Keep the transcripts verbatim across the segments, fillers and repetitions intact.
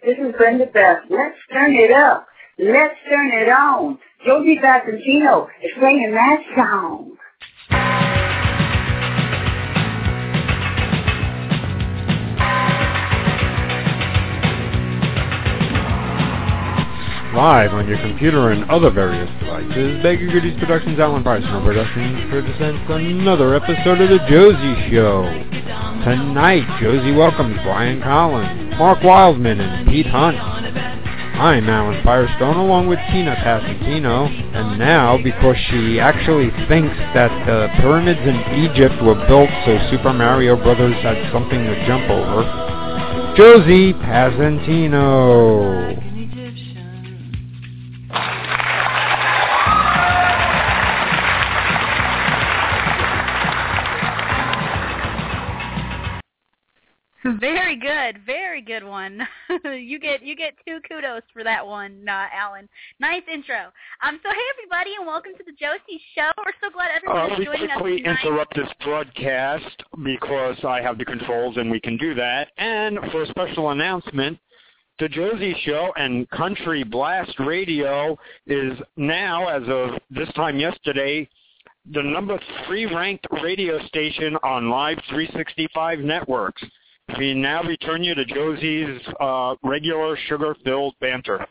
This is Brenda Beth. Let's turn it up. Let's turn it on. Josie Basantino is playing that song. Live on your computer and other various devices, Baker Goodies Productions, Alan Bryson Productions presents another episode of The Josie Show. Tonight, Josie welcomes Brian Collins, Mark Wildman, and Pete Hunt. I'm Alan Firestone, along with Tina Passantino, and now, because she actually thinks that the pyramids in Egypt were built so Super Mario Brothers had something to jump over, Josie Passantino. Very good, very good one. you get you get two kudos for that one, uh, Alan. Nice intro. Um, so hey everybody, and welcome to the Josie Show. We're so glad everyone uh, is joining us tonight. We quickly interrupt this broadcast because I have the controls and we can do that. And for a special announcement, the Josie Show and Country Blast Radio is now, as of this time yesterday, the number three ranked radio station on Live three sixty-five networks. We now return you to Josie's uh, regular sugar-filled banter.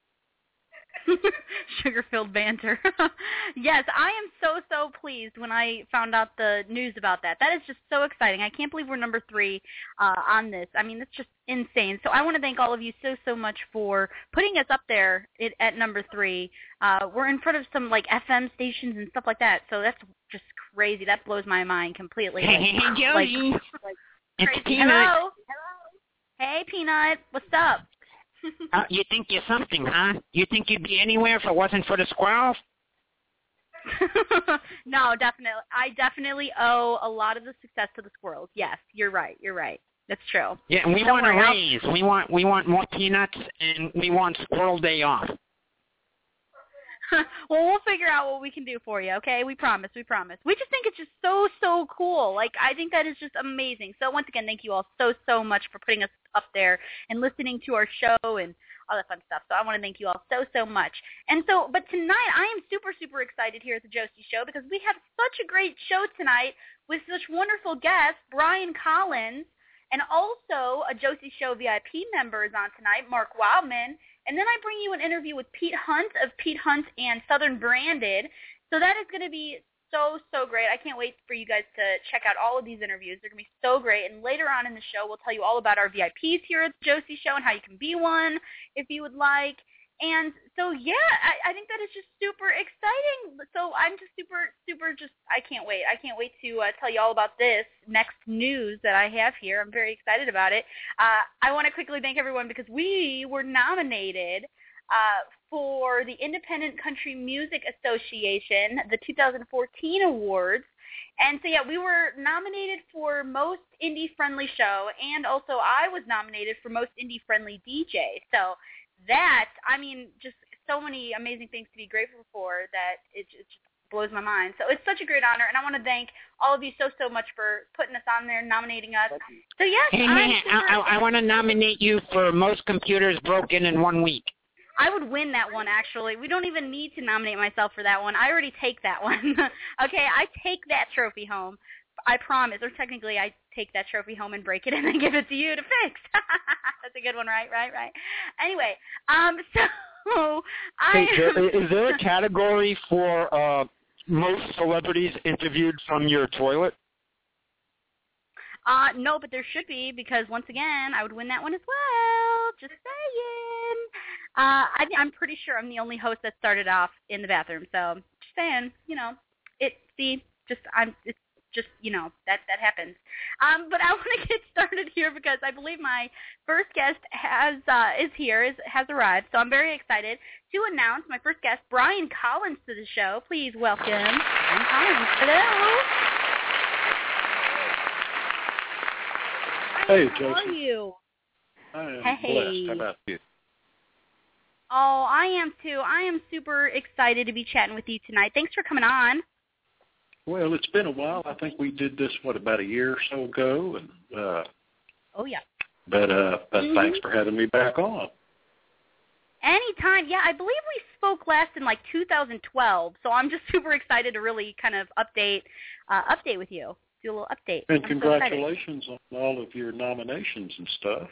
Sugar-filled banter. Yes, I am so, so pleased when I found out the news about that. That is just so exciting. I can't believe we're number three uh, on this. I mean, it's just insane. So I want to thank all of you so, so much for putting us up there it, at number three. Uh, we're in front of some, like, F M stations and stuff like that, so that's just crazy. That blows my mind completely. Hey, hey, like, Josie. Like, like, it's crazy. Peanut. Hello. Hello. Hey, Peanut. What's up? uh, you think you're something, huh? You think you'd be anywhere if it wasn't for the squirrels? No, definitely. I definitely owe a lot of the success to the squirrels. Yes, you're right. You're right. That's true. Yeah, and we Don't want a worry, raise. We want we want more peanuts, and we want Squirrel Day off. Well, we'll figure out what we can do for you, okay? We promise, we promise. We just think it's just so, so cool. Like, I think that is just amazing. So, once again, thank you all so, so much for putting us up there and listening to our show and all that fun stuff. So, I want to thank you all so, so much. And so, but tonight, I am super, super excited here at the Josie Show because we have such a great show tonight with such wonderful guests, Brian Collins, and also a Josie Show V I P member is on tonight, Mark Wildman. And then I bring you an interview with Pete Hunt of Pete Hunt and Southern Branded. So that is going to be so, so great. I can't wait for you guys to check out all of these interviews. They're going to be so great. And later on in the show, we'll tell you all about our V I Ps here at the Josie Show and how you can be one if you would like. And so, yeah, I, I think that is just super exciting. So I'm just super, super just, I can't wait. I can't wait to uh, tell you all about this next news that I have here. I'm very excited about it. Uh, I want to quickly thank everyone because we were nominated uh, for the Independent Country Music Association, the two thousand fourteen awards. And so, yeah, we were nominated for Most Indie-Friendly Show, and also I was nominated for Most Indie-Friendly D J. So that, I mean, just so many amazing things to be grateful for that it, it just blows my mind. So it's such a great honor, and I want to thank all of you so, so much for putting us on there, nominating us. So, yes, Hey, I'm man, super, I, I, I want to nominate you for Most Computers Broken in One Week. I would win that one, actually. We don't even need to nominate myself for that one. I already take that one. Okay, I take that trophy home. I promise, or technically I take that trophy home and break it and then give it to you to fix. That's a good one, right? Right, right. Anyway, um, so I... Hey, there, is there a category for uh, most celebrities interviewed from your toilet? Uh, no, but there should be because, once again, I would win that one as well. Just saying. Uh, I, I'm pretty sure I'm the only host that started off in the bathroom, so just saying, you know, it, see, just, I'm, it's, just, you know, that that happens. Um, but I want to get started here because I believe my first guest has uh, is here, is has arrived. So I'm very excited to announce my first guest, Brian Collins, to the show. Please welcome Brian Collins. Hello. Hey, How Josie. are you? I am Hey. blessed. How about you? Oh, I am too. I am super excited to be chatting with you tonight. Thanks for coming on. Well, it's been a while. I think we did this, what, about a year or so ago? And uh, Oh, yeah. But uh, but mm-hmm. thanks for having me back on. Anytime. Yeah, I believe we spoke last in like two thousand twelve, so I'm just super excited to really kind of update uh, update with you, do a little update. And I'm congratulations so on all of your nominations and stuff.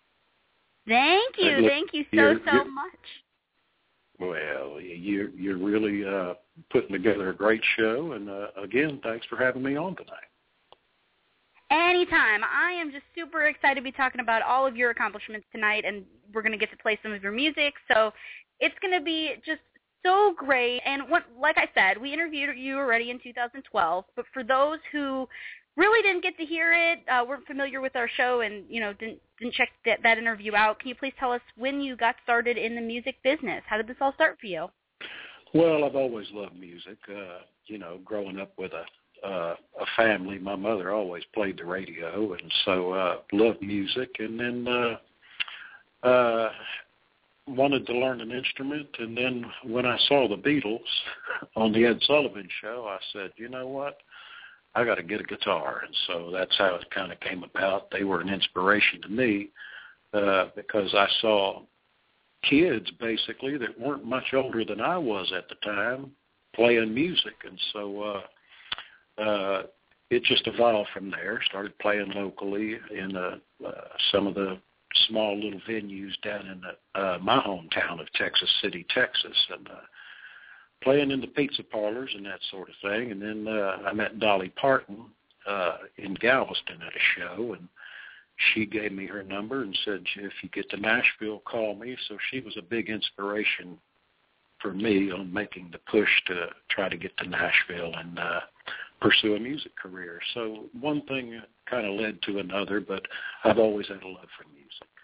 Thank you, look, thank you so, you're, so you're, much. Well, you're, you're really uh, putting together a great show, and uh, again, thanks for having me on tonight. Anytime. I am just super excited to be talking about all of your accomplishments tonight, and we're going to get to play some of your music, so it's going to be just so great. And what, like I said, we interviewed you already in two thousand twelve, but for those who really didn't get to hear it, uh, weren't familiar with our show, and you know didn't didn't check that, that interview out, can you please tell us when you got started in the music business? How did this all start for you? Well, I've always loved music. Uh, you know, growing up with a uh, a family, my mother always played the radio, and so uh, loved music. And then uh, uh, wanted to learn an instrument. And then when I saw the Beatles on the Ed Sullivan Show, I said, you know what? I got to get a guitar. And so that's how it kind of came about. They were an inspiration to me uh, because I saw kids basically that weren't much older than I was at the time playing music. And so uh, uh, it just evolved from there. Started playing locally in uh, uh, some of the small little venues down in the, uh, my hometown of Texas City, Texas, and uh, playing in the pizza parlors and that sort of thing. And then uh, I met Dolly Parton uh, in Galveston at a show, and she gave me her number and said, if you get to Nashville, call me. So she was a big inspiration for me on making the push to try to get to Nashville and uh, pursue a music career. So one thing kind of led to another, but I've always had a love for music.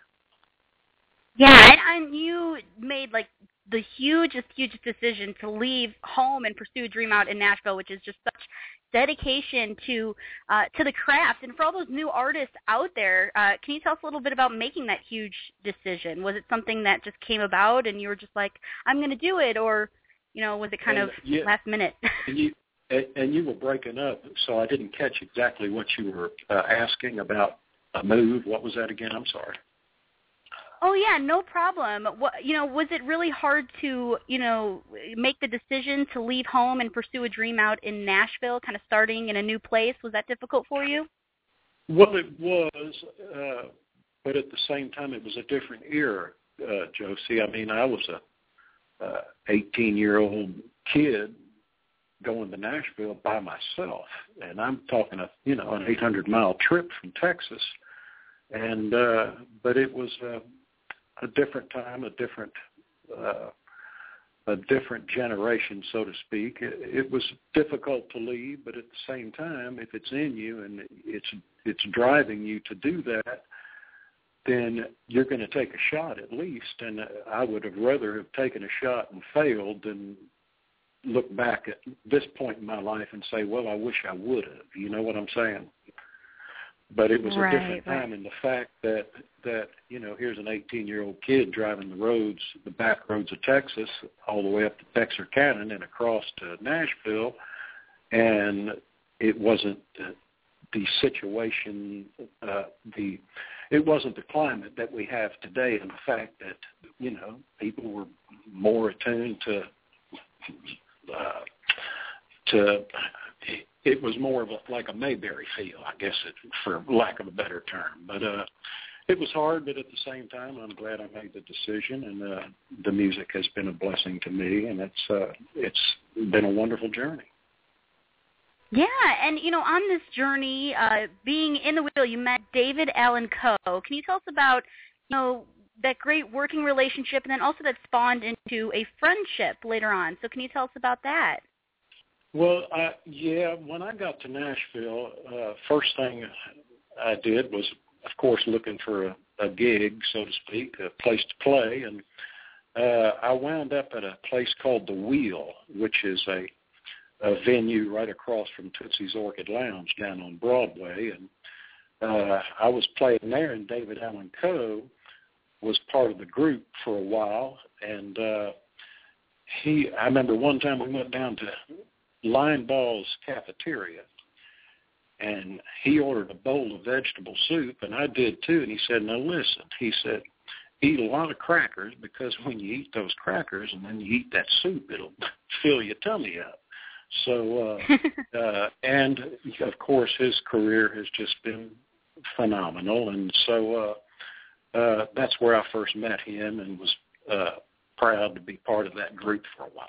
Yeah, and, and you made like the hugest, hugest decision to leave home and pursue a dream out in Nashville, which is just such dedication to uh, to the craft. And for all those new artists out there, uh, can you tell us a little bit about making that huge decision? Was it something that just came about and you were just like, I'm going to do it, or you know, was it kind and, of yeah, last minute? and, you, and, and you were breaking up, so I didn't catch exactly what you were uh, asking about a move. What was that again? I'm sorry. Oh, yeah, no problem. What, you know, was it really hard to, you know, make the decision to leave home and pursue a dream out in Nashville, kind of starting in a new place? Was that difficult for you? Well, it was, uh, but at the same time, it was a different era, uh, Josie. I mean, I was a uh, eighteen-year-old kid going to Nashville by myself, and I'm talking a, you know, an eight hundred mile trip from Texas, and uh, but it was uh, a different time, a different uh, a different generation, so to speak. It, it was difficult to leave, but at the same time, if it's in you and it's it's driving you to do that, then you're going to take a shot at least. And I would have rather have taken a shot and failed than look back at this point in my life and say, well, I wish I would have. You know what I'm saying? But it was right, a different time right. in the fact that, that, you know, here's an eighteen-year-old kid driving the roads, the back roads of Texas, all the way up to Texarkana and across to Nashville, and it wasn't the, the situation, uh, the it wasn't the climate that we have today, and the fact that, you know, people were more attuned to, uh, to it was more of a, like a Mayberry feel, I guess, it, for lack of a better term. But uh, it was hard, but at the same time, I'm glad I made the decision, and uh, the music has been a blessing to me, and it's uh, it's been a wonderful journey. Yeah, and, you know, on this journey, uh, being in the wheel, you met David Allan Coe. Can you tell us about, you know, that great working relationship, and then also that spawned into a friendship later on? So can you tell us about that? Well, I, yeah, when I got to Nashville, uh, first thing I did was, of course, looking for a, a gig, so to speak, a place to play. And uh, I wound up at a place called The Wheel, which is a, a venue right across from Tootsie's Orchid Lounge down on Broadway. And uh, I was playing there, and David Allan Coe was part of the group for a while. And uh, he, I remember one time we went down to Line Ball's cafeteria, and he ordered a bowl of vegetable soup, and I did too. And he said, "Now listen," he said, "eat a lot of crackers, because when you eat those crackers and then you eat that soup, it'll fill your tummy up." So, uh, uh, and of course, his career has just been phenomenal, and so uh, uh, that's where I first met him, and was uh, proud to be part of that group for a while.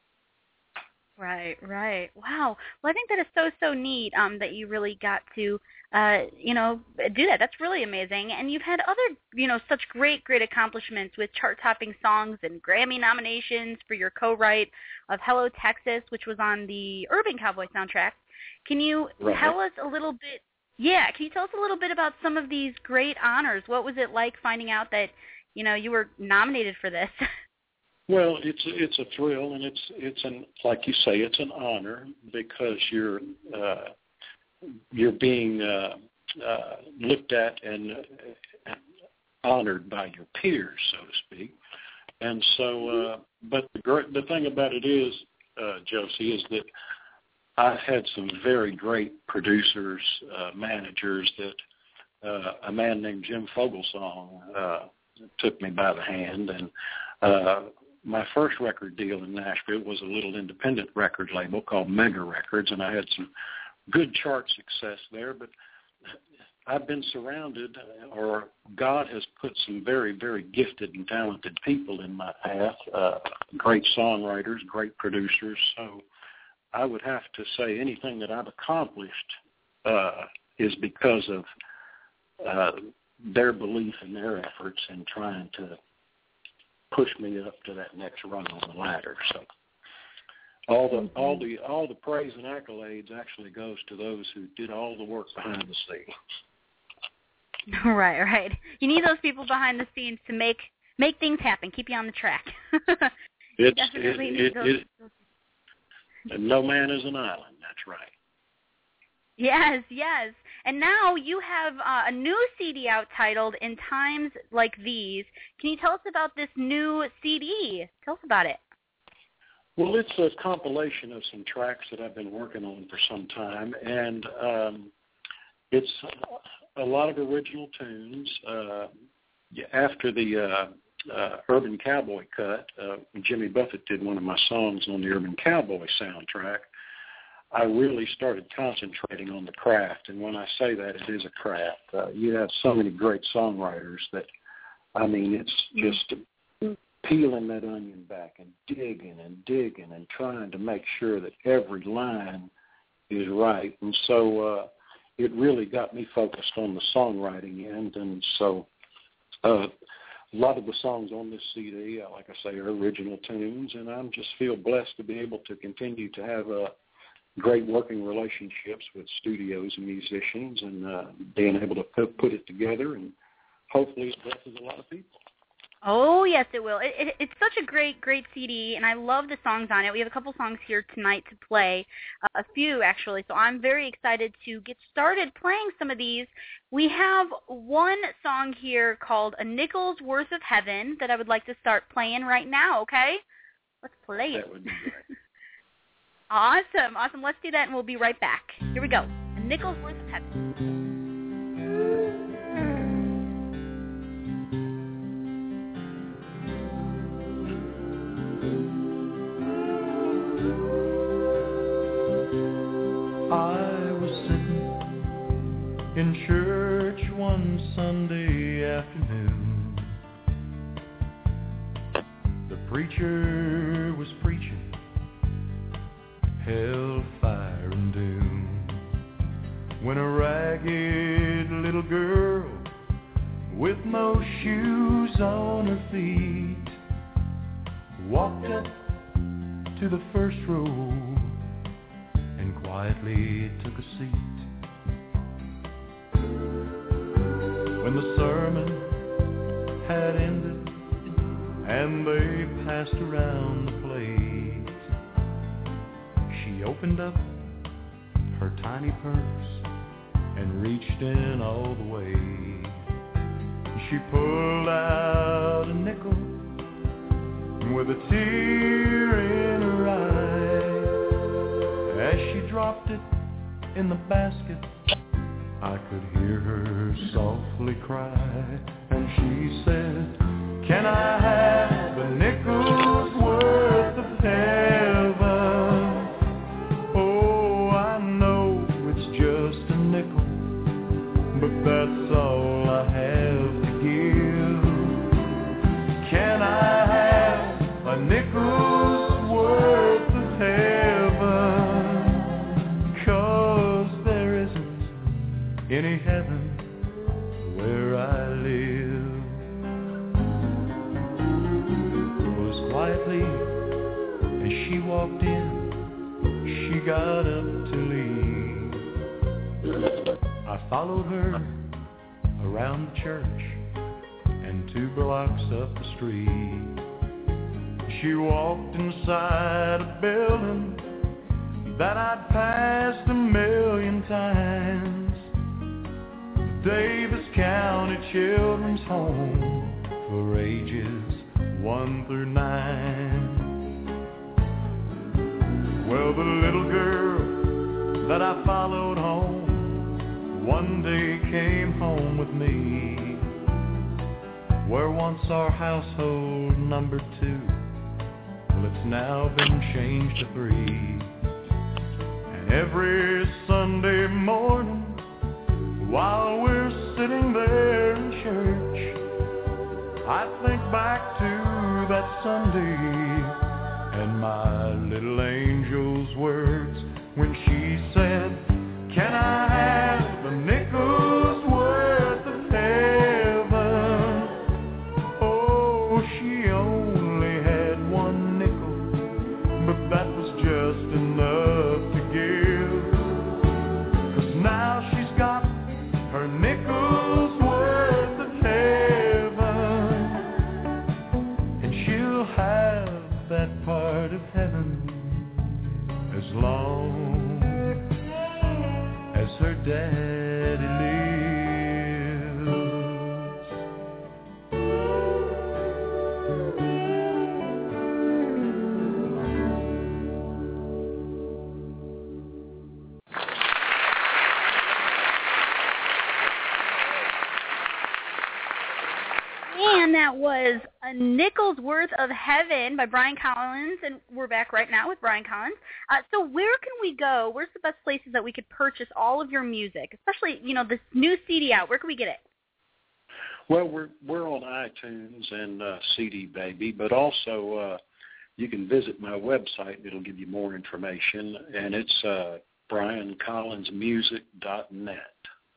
Right, right. Wow. Well, I think that is so, so neat um, that you really got to, uh, you know, do that. That's really amazing. And you've had other, you know, such great, great accomplishments with chart-topping songs and Grammy nominations for your co-write of Hello, Texas, which was on the Urban Cowboy soundtrack. Can you right. tell us a little bit, yeah, can you tell us a little bit about some of these great honors? What was it like finding out that, you know, you were nominated for this? Well, it's it's a thrill, and it's it's an like you say, it's an honor, because you're uh, you're being uh, uh, looked at and uh, honored by your peers, so to speak. And so, uh, but the great, the thing about it is, uh, Josie, is that I've had some very great producers, uh, managers. That uh, a man named Jim Fogelsong uh, took me by the hand, and uh, my first record deal in Nashville was a little independent record label called Mega Records, and I had some good chart success there. But I've been surrounded, or God has put some very, very gifted and talented people in my path, uh, great songwriters, great producers. So I would have to say anything that I've accomplished uh, is because of uh, their belief and their efforts in trying to push me up to that next rung on the ladder. So all the mm-hmm. all the all the praise and accolades actually goes to those who did all the work behind the scenes. Right, right. You need those people behind the scenes to make make things happen, keep you on the track. It's definitely it, need it, those, it, those. And no man is an island. That's right. Yes, yes. And now you have uh, a new C D out titled In Times Like These. Can you tell us about this new C D? Tell us about it. Well, it's a compilation of some tracks that I've been working on for some time, and um, it's a lot of original tunes. Uh, after the uh, uh, Urban Cowboy cut, uh, Jimmy Buffett did one of my songs on the Urban Cowboy soundtrack. I really started concentrating on the craft, and when I say that, it is a craft. Uh, you have so many great songwriters that, I mean, it's just peeling that onion back and digging and digging and trying to make sure that every line is right. And so uh, it really got me focused on the songwriting end, and so uh, a lot of the songs on this C D, like I say, are original tunes, and I just feel blessed to be able to continue to have a great working relationships with studios and musicians, and uh, being able to put, put it together, and hopefully it blesses a lot of people. Oh, yes, it will. It, it, it's such a great, great C D, and I love the songs on it. We have a couple songs here tonight to play, uh, a few actually, so I'm very excited to get started playing some of these. We have one song here called A Nickel's Worth of Heaven that I would like to start playing right now, okay? Let's play it. That would be great. Awesome, awesome. Let's do that, and we'll be right back. Here we go. A Nickel's Worth of Heaven. I was sitting in church one Sunday afternoon. The preacher was preaching hellfire and doom, when a ragged little girl with no shoes on her feet walked up to the first row and quietly took a seat. When the sermon had ended and they passed around the plate, she opened up her tiny purse and reached in all the way. She pulled out a nickel with a tear in her eye as she dropped it in the basket I could hear her softly cry, and she said, can I have a nickel's worth of heaven? Oh, I know it's just a nickel, but that's all I have to give. Can I have a nickel's worth of heaven? 'Cause there isn't any heaven where I live. Was quietly as she walked in, she got up to leave. I followed her around the church and two blocks up the street. She walked inside a building that I'd passed a million times, the Davis County Children's Home for ages one through nine. Well, the little girl that I followed home one day came home with me, where once our household numbered two. Well, it's now been changed to three. And every Sunday morning, while we're sitting there in church, I think back to that Sunday and my little angel's words when she said, can I have a nickel's worth of heaven? Oh, she only had one nickel, but that was just enough to give. 'Cause now she's got her nickel's worth of heaven, and she'll have that part of heaven as long as her daddy lives. And that was A Nickel's Worth of Heaven by Brian Collins, and we're back right now with Brian Collins. Uh, so where can we go? Where's the best places that we could purchase all of your music, especially, you know, this new C D out? Where can we get it? Well, we're we're on iTunes and uh, C D Baby, but also uh, you can visit my website. It'll give you more information, and it's uh, brian collins music dot net.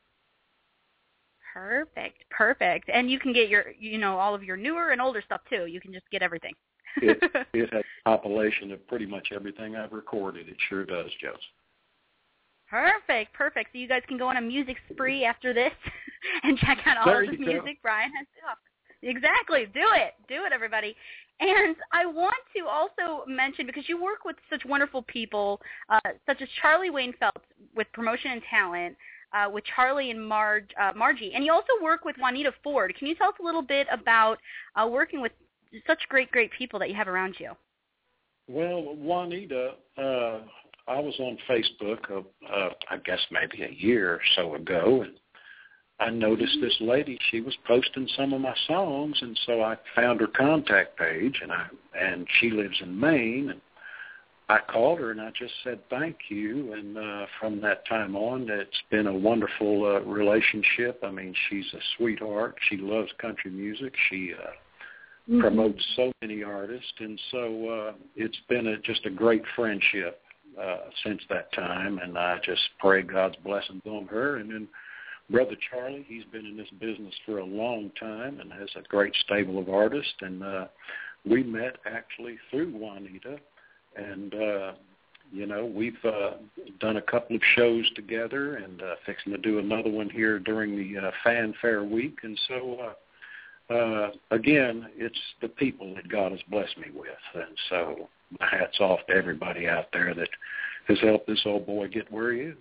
Perfect, perfect. And you can get your, you know, all of your newer and older stuff too. You can just get everything. it, it has a compilation of pretty much everything I've recorded. It sure does, Joe. Perfect, perfect. So you guys can go on a music spree after this and check out all There of the you music go. Brian has to offer. Exactly. Do it. Do it, everybody. And I want to also mention, because you work with such wonderful people, uh, such as Charlie Wayne Phelps with Promotion and Talent, uh, with Charlie and Marge, uh, Margie, and you also work with Juanita Ford. Can you tell us a little bit about uh, working with such great, great people that you have around you? Well, Juanita, uh, I was on Facebook, uh, uh, I guess maybe a year or so ago, and I noticed this lady, she was posting some of my songs, and so I found her contact page, and I and she lives in Maine, and I called her, and I just said thank you, and uh, from that time on, it's been a wonderful uh, relationship. I mean, she's a sweetheart. She loves country music. She uh, mm-hmm. promotes so many artists, and so uh, it's been a, just a great friendship uh, since that time, and I just pray God's blessings on her. And then Brother Charlie, he's been in this business for a long time and has a great stable of artists, and uh, we met actually through Juanita, and, uh, you know, we've uh, done a couple of shows together and uh, fixing to do another one here during the uh, Fanfare Week, and so, uh, uh, again, it's the people that God has blessed me with, and so my hat's off to everybody out there that has helped this old boy get where he is.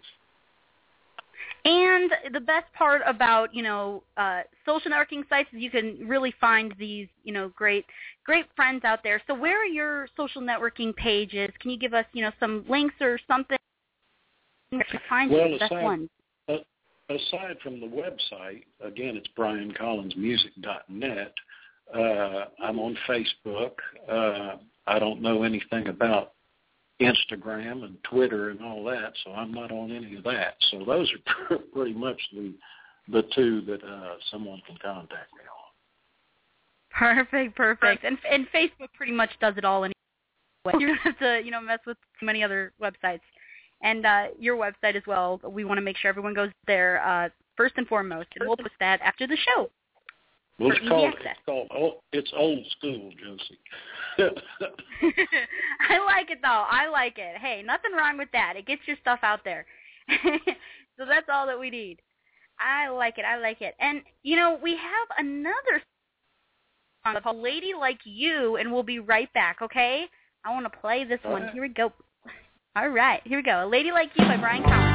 And the best part about, you know, uh, social networking sites is you can really find these, you know, great, great friends out there. So where are your social networking pages? Can you give us, you know, some links or something to find well, the best aside, ones? Uh, aside from the website, again, it's brian collins music dot net. Uh, I'm on Facebook. Uh, I don't know anything about Instagram and Twitter and all that, so I'm not on any of that. So those are pretty much the the two that uh, someone can contact me on. Perfect, perfect. And and Facebook pretty much does it all anyway. You don't have to, you know, mess with too many other websites. And uh, your website as well. We want to make sure everyone goes there uh, first and foremost, and we'll post that after the show. Well, it's called, it's called, oh, it's old school, Josie. I like it, though. I like it. Hey, nothing wrong with that. It gets your stuff out there. So that's all that we need. I like it. I like it. And, you know, we have another song called Lady Like You, and we'll be right back, okay? I want to play this all one. Right. Here we go. All right. Here we go. A Lady Like You by Brian Collins.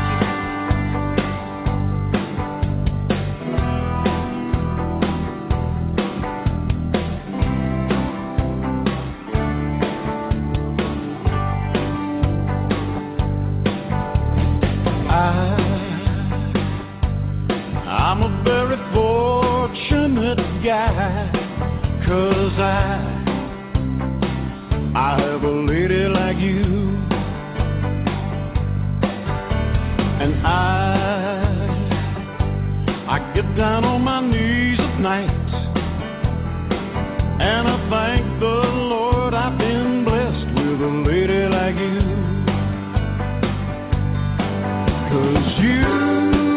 I'm a very fortunate guy, 'cause I, I have a lady like you, and I, I get down on my knees at night, and I thank the Lord I've been blessed with a lady like you, 'cause you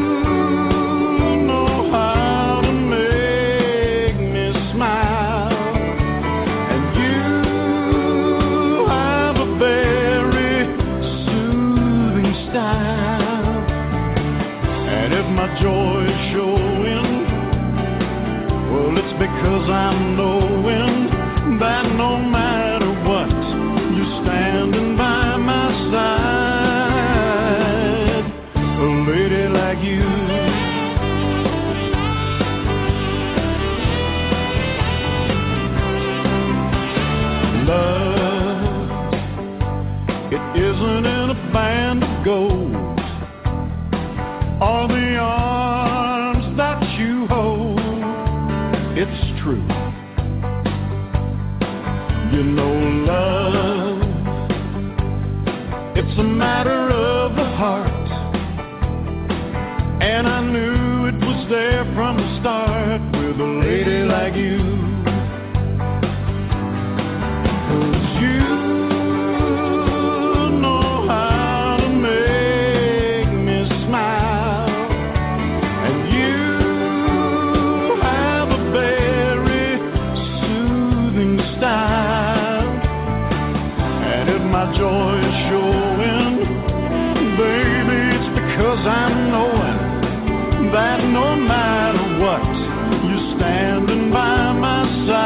joy showing, well, it's because I'm knowing that no matter what, you're standing by my side, a lady like you. Love, it isn't in a band of gold or the arms that you hold, it's true. You know, love, it's a matter of the heart, and I knew it was there from the start with a lady like you. 'Cause you joy is showing, baby, it's because I'm knowing that no matter what, you're standing by my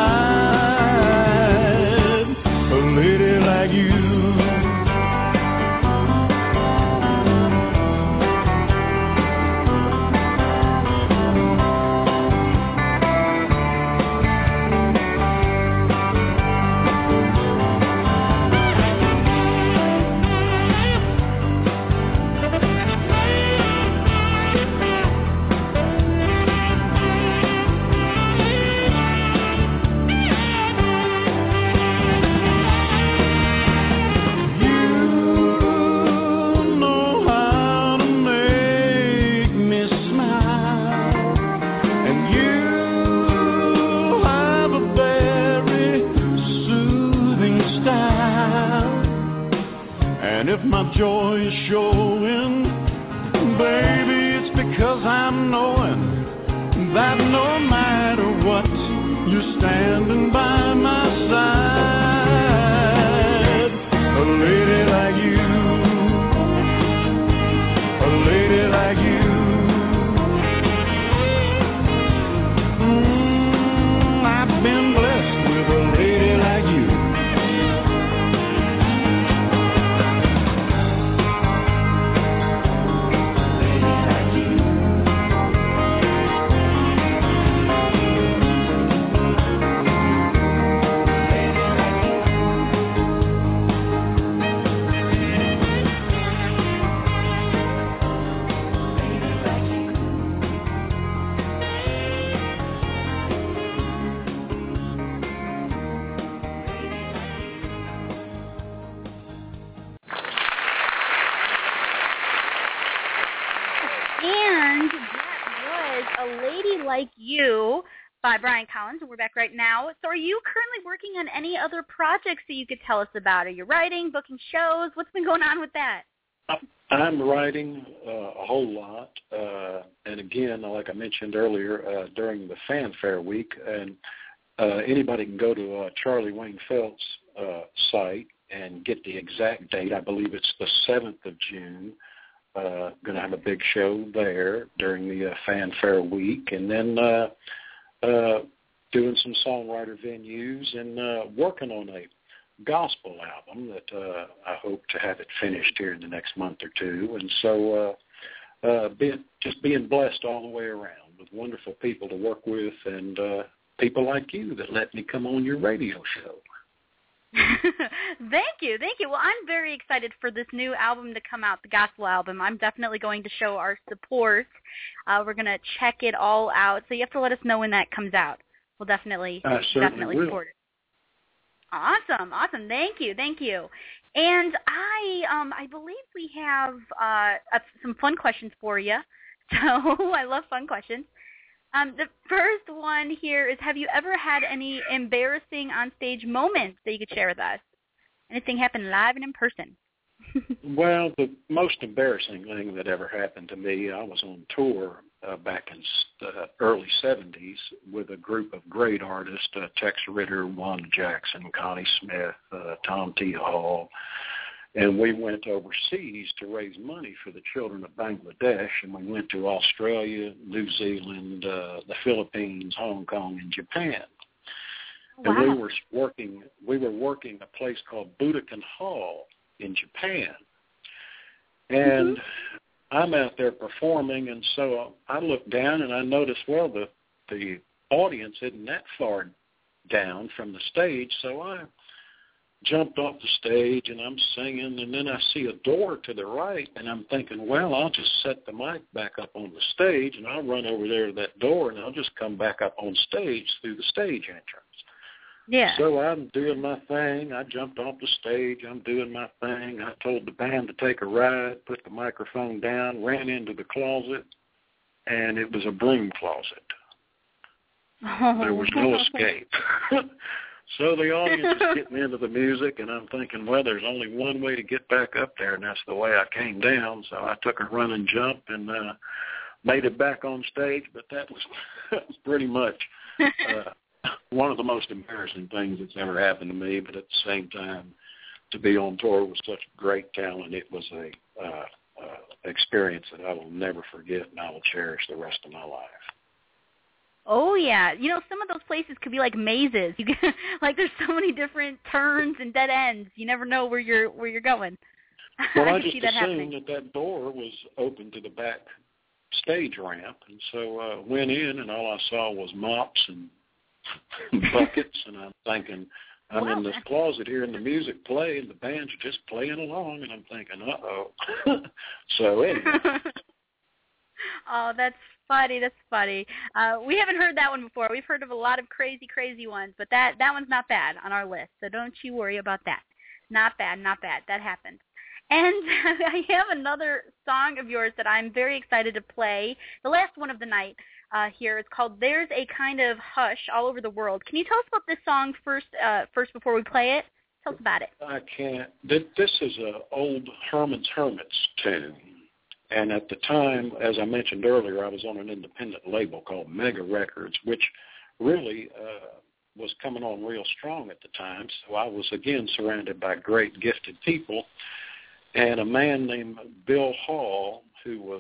side, a lady like you. Joy is showing, baby, it's because I'm knowing that no matter what, you're standing by my side, a lady like you, a lady like you. Mm, I've been blessed with a lady like you. Like You by Brian Collins, and we're back right now. So are you currently working on any other projects that you could tell us about? Are you writing, booking shows? What's been going on with that? I'm writing uh, a whole lot, uh, and again, like I mentioned earlier, uh, during the Fanfare Week, and uh, anybody can go to uh, Charlie Wayne Felt's uh, site and get the exact date. I believe it's the seventh of June. Uh, going to have a big show there during the uh, Fanfare Week, and then uh, uh, doing some songwriter venues and uh, working on a gospel album that uh, I hope to have it finished here in the next month or two. And so uh, uh, being, just being blessed all the way around with wonderful people to work with and uh, people like you that let me come on your radio show. Thank you, thank you. Well, I'm very excited for this new album to come out, the gospel album. I'm definitely going to show our support. Uh, we're going to check it all out. So you have to let us know when that comes out. We'll definitely, I definitely will. support it. Awesome, awesome. Thank you, thank you. And I, um, I believe we have uh, uh, some fun questions for you. So I love fun questions. Um, the first one here is, have you ever had any embarrassing on-stage moments that you could share with us? Anything happen live and in person? Well, the most embarrassing thing that ever happened to me, I was on tour uh, back in the early seventies with a group of great artists, uh, Tex Ritter, Wanda Jackson, Connie Smith, uh, Tom T. Hall, and we went overseas to raise money for the children of Bangladesh, and we went to Australia, New Zealand, uh, the Philippines, Hong Kong, and Japan. Wow. And we were working, we were working a place called Budokan Hall in Japan. And mm-hmm. I'm out there performing, and so I look down and I notice, well, the the audience isn't that far down from the stage, so I jumped off the stage and I'm singing, and then I see a door to the right, and I'm thinking, well, I'll just set the mic back up on the stage, and I'll run over there to that door, and I'll just come back up on stage through the stage entrance. Yeah. So I'm doing my thing. I jumped off the stage. I'm doing my thing. I told the band to take a ride, put the microphone down, ran into the closet, and it was a broom closet. Oh. There was no escape. So the audience is getting into the music, and I'm thinking, well, there's only one way to get back up there, and that's the way I came down. So I took a running jump and uh, made it back on stage, but that was, that was pretty much uh, one of the most embarrassing things that's ever happened to me. But at the same time, to be on tour with such great talent, it was a uh, uh, experience that I will never forget, and I will cherish the rest of my life. Oh, yeah. You know, some of those places could be like mazes. You can, like, there's so many different turns and dead ends. You never know where you're where you're going. Well, I, I just see that assumed happening. that that door was open to the back stage ramp, and so I uh, went in, and all I saw was mops and buckets, and I'm thinking, I'm Wow. in this closet here, and the music playing, and the band's just playing along, and I'm thinking, uh-oh. So anyway. Oh, that's funny. That's funny. Uh, we haven't heard that one before. We've heard of a lot of crazy, crazy ones, but that, that one's not bad on our list, so don't you worry about that. Not bad, not bad. That happened. And I have another song of yours that I'm very excited to play, the last one of the night uh, here. It's called There's a Kind of Hush All Over the World. Can you tell us about this song first, uh, first before we play it? Tell us about it. I can't. This is an old Herman's Hermits tune. And at the time, as I mentioned earlier, I was on an independent label called Mega Records, which really uh, was coming on real strong at the time. So I was, again, surrounded by great, gifted people. And a man named Bill Hall, who was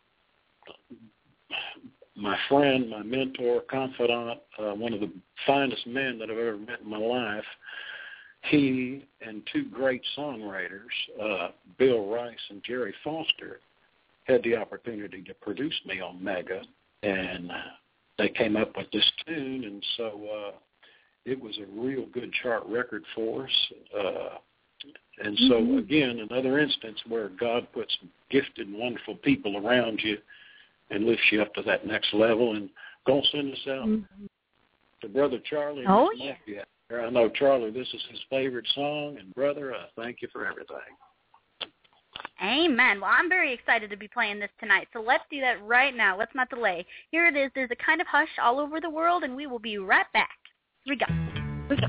my friend, my mentor, confidant, uh, one of the finest men that I've ever met in my life, he and two great songwriters, uh, Bill Rice and Jerry Foster, had the opportunity to produce me on Mega, and they came up with this tune, and so uh, it was a real good chart record for us. Uh, and so, mm-hmm. again, another instance where God puts gifted and wonderful people around you and lifts you up to that next level. And going to send this out mm-hmm. to Brother Charlie and oh, his yeah. nephew. I know, Charlie, this is his favorite song, and, brother, I thank you for everything. Amen. Well, I'm very excited to be playing this tonight, so let's do that right now. Let's not delay. Here it is. There's a kind of hush all over the world, and we will be right back. Here we go. Here we go.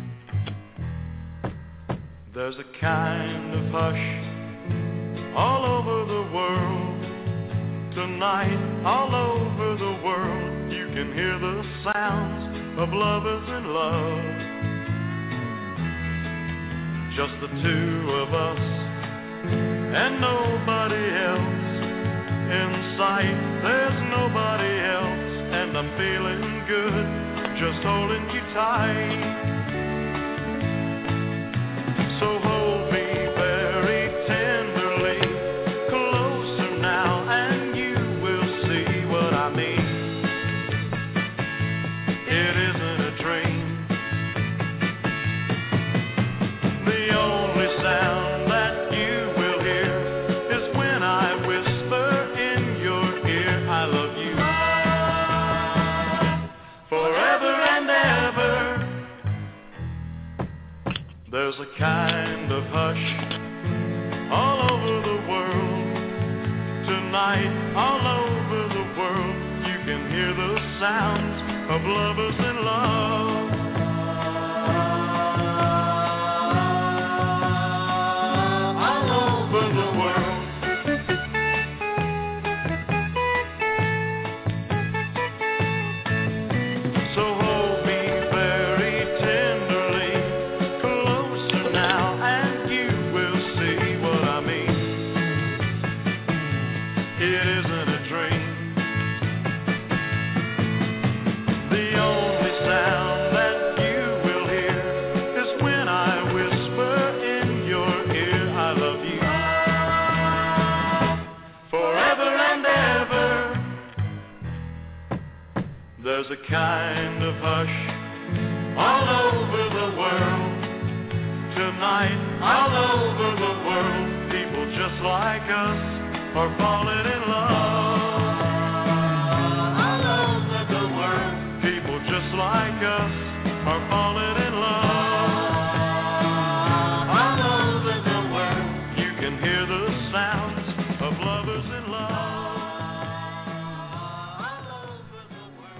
There's a kind of hush all over the world. Tonight, all over the world, you can hear the sounds of lovers in love. Just the two of us and nobody else in sight. There's nobody else, and I'm feeling good, just holding you tight. So hold me very tenderly, closer now, and you will see what I mean. It isn't a dream. The only sound that you will hear is when I whisper in your ear, I love you forever and ever. There's a kind of hush all over the world. Tonight, all over the world, you can hear the sounds of lovers in love. All over the world. So hold me very tenderly, closer now, and you will see what I mean. It isn't a dream. The only sound that you will hear is when I whisper in your ear, I love you forever and ever. There's a kind of hush all over the world. Tonight, all over the world, people just like us are falling in love. All over the world, people just like us are falling in love. All over the world, you can hear the sounds of lovers in love. All over the world.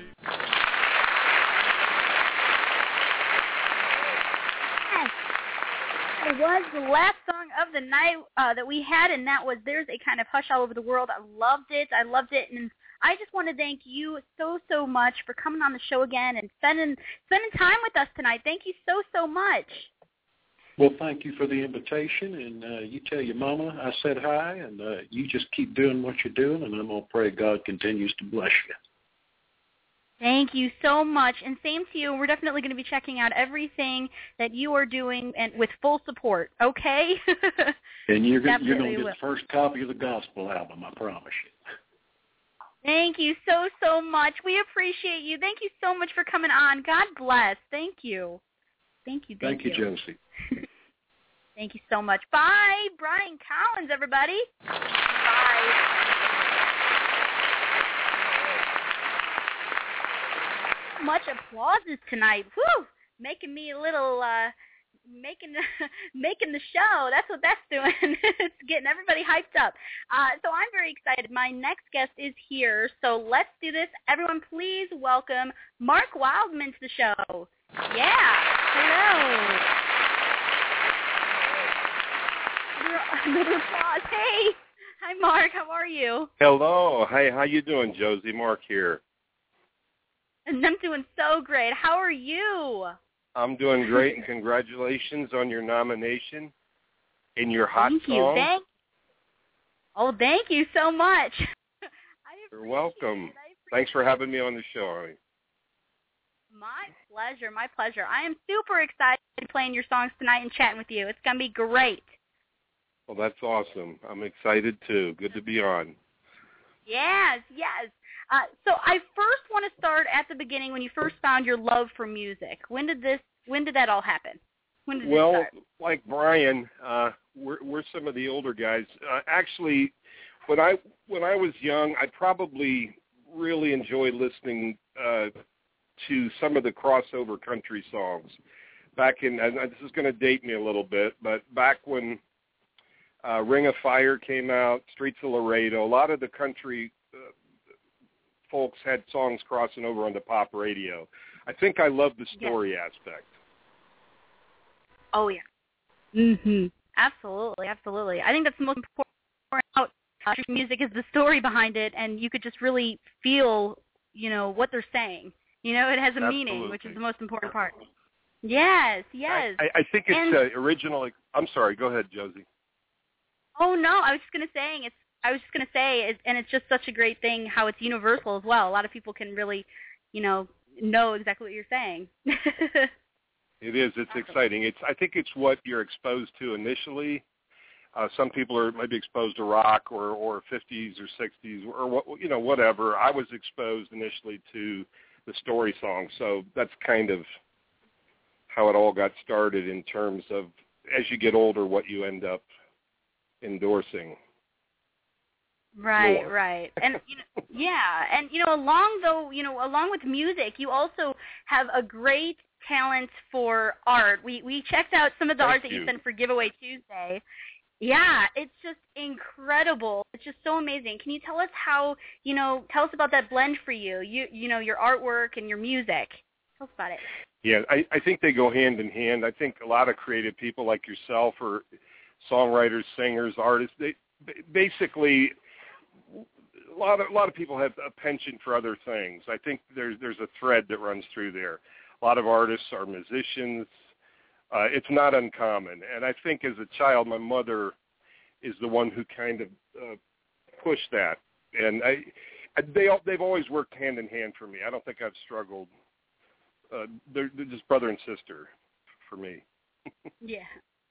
It was the last song of the night uh, that we had, and that was There's a Kind of Hush All Over the World. I loved it. I loved it. And I just want to thank you so, so much for coming on the show again and spending spending time with us tonight. Thank you so, so much. Well, thank you for the invitation, and uh, you tell your mama I said hi, and uh, you just keep doing what you're doing, and I'm going to pray God continues to bless you. Thank you so much, and same to you. We're definitely going to be checking out everything that you are doing and with full support, okay? And you're going you're Definitely to get will. the first copy of the gospel album, I promise you. Thank you so, so much. We appreciate you. Thank you so much for coming on. God bless. Thank you. Thank you. Thank, Thank you, Josie. Thank you so much. Bye. Brian Collins, everybody. Bye. Much applauses tonight. Whew, making me a little, uh, making making the show. That's what that's doing. It's getting everybody hyped up. Uh, so I'm very excited. My next guest is here. So let's do this. Everyone, please welcome Mark Wildman to the show. Yeah. Hello. Another applause. Hey. Hi, Mark. How are you? Hello. Hey, how you doing, Josie? Mark here. And I'm doing so great. How are you? I'm doing great, and congratulations on your nomination in your hot thank song. You. Thank Oh, thank you so much. I You're welcome. It. Thanks for having me on the show, honey. My pleasure. My pleasure. I am super excited playing your songs tonight and chatting with you. It's going to be great. Well, that's awesome. I'm excited, too. Good to be on. Yes, yes. Uh, so I first want to start at the beginning when you first found your love for music. When did this? When did that all happen? When did well, this start? like Brian, uh, we're we're some of the older guys. Uh, actually, when I when I was young, I probably really enjoyed listening uh, to some of the crossover country songs. Back in, and this is going to date me a little bit, but back when Uh, Ring of Fire came out, Streets of Laredo. A lot of the country uh, folks had songs crossing over onto pop radio. I think I love the story yes. aspect. Oh, yeah. Mm-hmm. Absolutely, absolutely. I think that's the most important part about music is the story behind it, and you could just really feel, you know, what they're saying. You know, it has a Absolutely. meaning, which is the most important part. Yes, yes. I, I think it's and, uh, originally. I'm sorry. Go ahead, Josie. Oh no, I was just gonna say it's. I was just gonna say, it, and it's just such a great thing how it's universal as well. A lot of people can really, you know, know exactly what you're saying. It is. It's awesome. Exciting. It's. I think it's what you're exposed to initially. Uh, some people are maybe exposed to rock or or fifties or sixties or what you know whatever. I was exposed initially to the story song, so that's kind of how it all got started in terms of as you get older, what you end up endorsing. Right, more. right, and you know, yeah, and you know, along though, you know, along with music, you also have a great talent for art. We we checked out some of the Thank art that you. you sent for Giveaway Tuesday. Yeah, it's just incredible. It's just so amazing. Can you tell us how, you know, tell us about that blend for you? You you know, your artwork and your music. Tell us about it. Yeah, I, I think they go hand in hand. I think a lot of creative people like yourself or songwriters, singers, artists, they basically a lot of a lot of people have a penchant for other things. I think there's there's a thread that runs through there. A lot of artists are musicians. Uh, it's not uncommon. And I think as a child, my mother is the one who kind of uh, pushed that. And I, I, they they've always worked hand in hand for me. I don't think I've struggled. Uh, they're, they're just brother and sister for me. Yeah.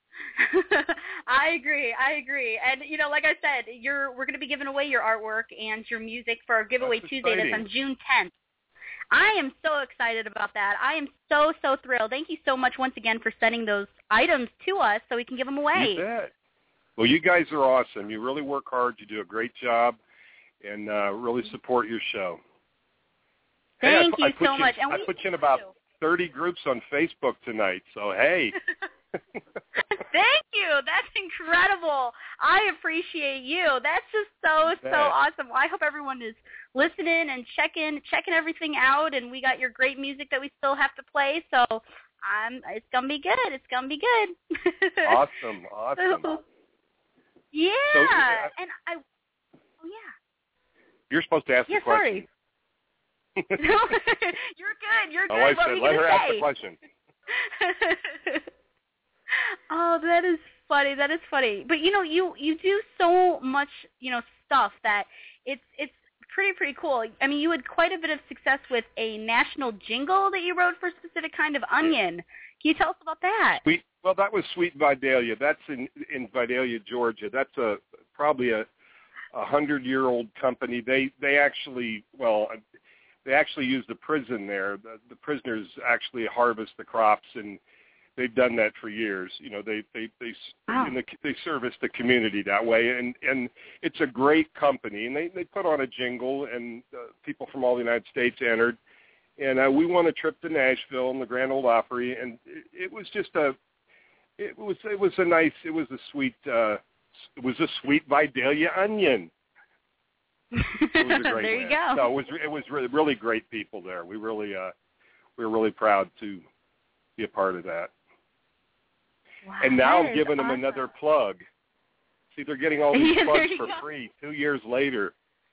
I agree. I agree. And, you know, like I said, you're we're going to be giving away your artwork and your music for our Giveaway That's Tuesday. exciting. That's on June tenth. I am so excited about that. I am so, so thrilled. Thank you so much once again for sending those items to us so we can give them away. You bet. Well, you guys are awesome. You really work hard. You do a great job, and uh, really support your show. Thank hey, I, you I so you, much. And I we put you in about thirty groups on Facebook tonight, so hey. Thank you. That's incredible. I appreciate you. That's just so, so awesome. Well, I hope everyone is listening and checking checking everything out, and we got your great music that we still have to play, so um, it's going to be good. It's going to be good. Awesome. Awesome. So, yeah. So, uh, and I, oh, yeah. You're supposed to ask yeah, the question. Sorry. You're good. You're good. Oh, I what said, were you let gonna her say? ask the question. Oh, that is funny. That is funny. But you know, you you do so much, you know, stuff that it's it's pretty pretty cool. I mean, you had quite a bit of success with a national jingle that you wrote for a specific kind of onion. Can you tell us about that? Sweet, well, that was Sweet Vidalia. That's in in Vidalia, Georgia. That's a probably a a hundred year old company. They they actually well. They actually use the prison there. The, the prisoners actually harvest the crops, and they've done that for years. You know, they they they wow. in the, they service the community that way, and and it's a great company. And they they put on a jingle, and uh, people from all the United States entered, and uh, we won a trip to Nashville and the Grand Ole Opry, and it, it was just a it was it was a nice it was a sweet uh, it was a sweet Vidalia onion. It was a great there you land. go. No, it was it was really, really great people there. We really uh, we were really proud to be a part of that. Wow, and now that I'm giving awesome. them another plug. See, they're getting all these Yeah, plugs for go. free two years later.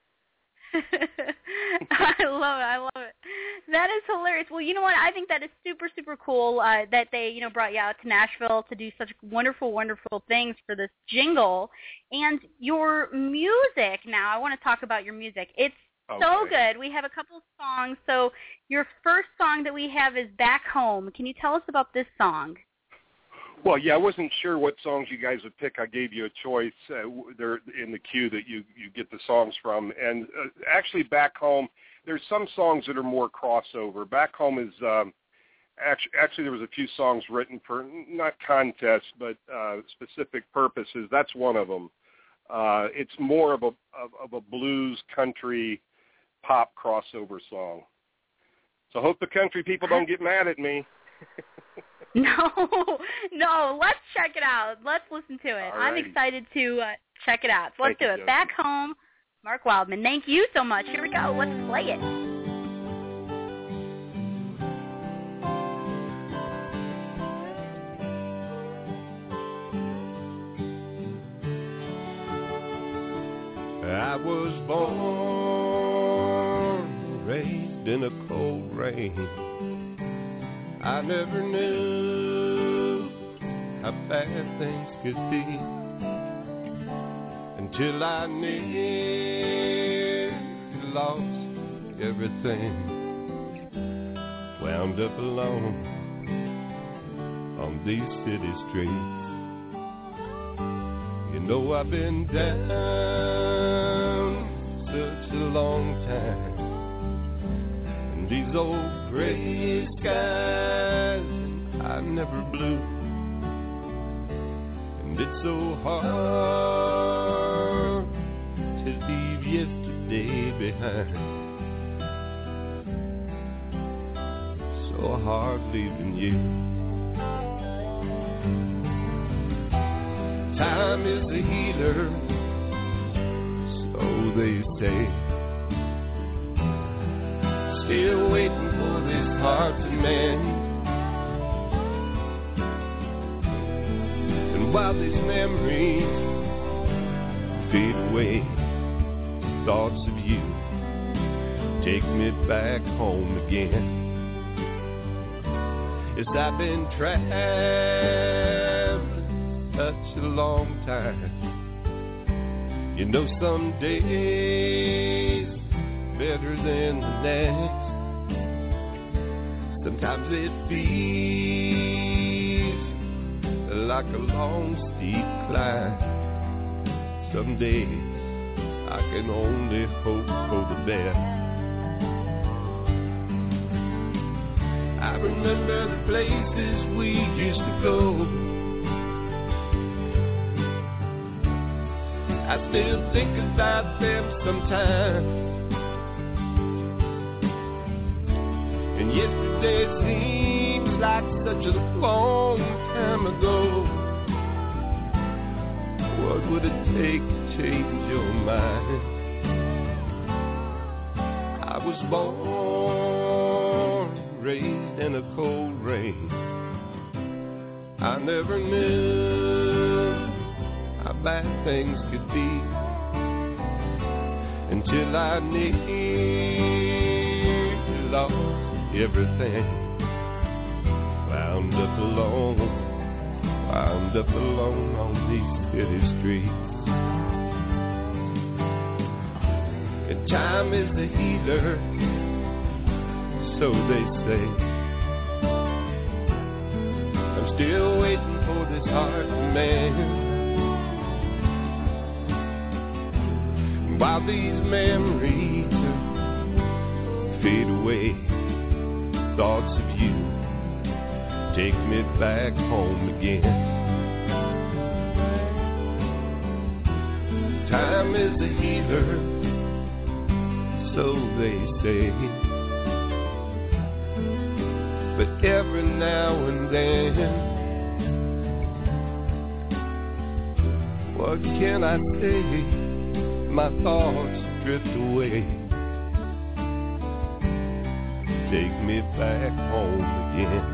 I love it. I love it. That is hilarious. Well, you know what? I think that is super, super cool uh, that they, you know, brought you out to Nashville to do such wonderful, wonderful things for this jingle. And your music now, I want to talk about your music. It's okay. so good. We have a couple songs. So your first song that we have is Back Home. Can you tell us about this song? Well, yeah, I wasn't sure what songs you guys would pick. I gave you a choice. Uh, they're in the queue that you, you get the songs from. And uh, actually, Back Home, there's some songs that are more crossover. Back Home is um, actually, actually there was a few songs written for not contests, but uh, specific purposes. That's one of them. Uh, it's more of a of, of a blues, country, pop crossover song. So I hope the country people don't get mad at me. No, no, let's check it out. Let's listen to it. All I'm right. excited to uh, check it out. So let's Thank do you, it. Josie. Back Home, Mark Wildman. Thank you so much. Here we go. Let's play it. I was born, raised in a cold rain. I never knew how bad things could be until I nearly lost everything. Wound up alone on these city streets. You know I've been down such a long time, and these old gray skies I never blue, and it's so hard to leave yesterday behind, so hard leaving you. Time is a healer, so they say. Still waiting for this heart to mend. And while these memories fade away, thoughts of you take me back home again. As I've been traveling such a long time, you know some days better than the next. Sometimes it feels like a long steep climb. Some days I can only hope for the best. I remember the places we used to go. I still think about them sometimes. And yesterday seems like such a long time ago. What would it take to change your mind? I was born, raised in a cold rain. I never knew how bad things could be until I nearly lost everything. Wound up alone, wound up alone on these city streets. And time is the healer, so they say. I'm still waiting for this heart to mend. While these memories fade away, thoughts of you take me back home again. Time is a healer, so they say. But every now and then, what can I say? My thoughts drift away, take me back home again.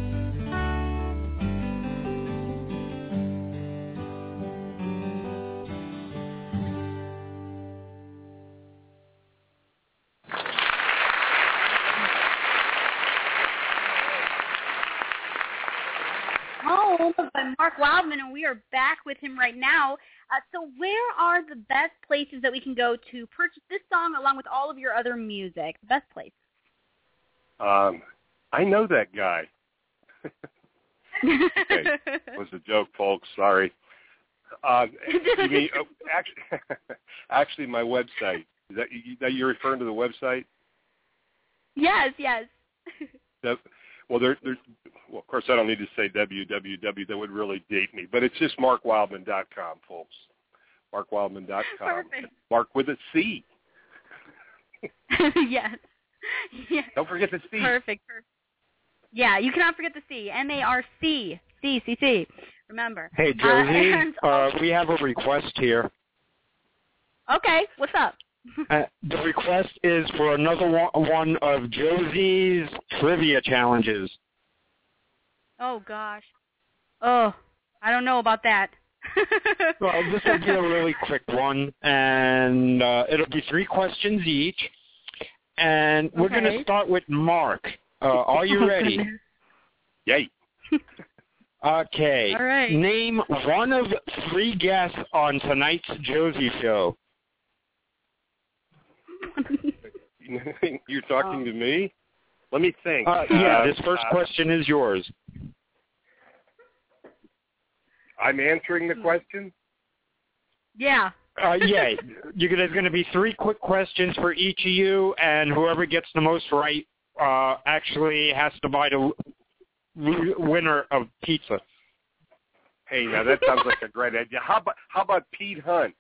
Home by Mark Wildman, and we are back with him right now. Uh, so where are the best places that we can go to purchase this song along with all of your other music? The best place. Um, I know that guy. Okay, was a joke, folks. Sorry. Uh, you mean, oh, actually, actually, my website. Is that, you, that you're referring to the website? Yes, yes. That, well, there, there's. Well, of course, I don't need to say w w w. That would really date me. But it's just mark wildman dot com, folks. mark wildman dot com. Perfect. Mark with a C. Yes. Yes. Don't forget the C. Perfect. Yeah, you cannot forget the C. M A R C. C, C, C. Remember. Hey, Josie, uh, and, uh, we have a request here. Okay, what's up? uh, the request is for another one, one of Josie's trivia challenges. Oh, gosh. Oh, I don't know about that. Well, this will be a really quick one, and uh, it'll be three questions each. And we're Okay. going to start with Mark. Uh, are you ready? Yay. Okay. All right. Name one of three guests on tonight's Josie show. You're talking Oh. to me? Let me think. Uh, yeah, Uh, this first uh, question is yours. I'm answering the question? Yeah. Uh, yeah, you, there's going to be three quick questions for each of you, and whoever gets the most right uh, actually has to buy the w- winner of pizza. Hey, now that sounds like a great idea. How about how about Pete Hunt?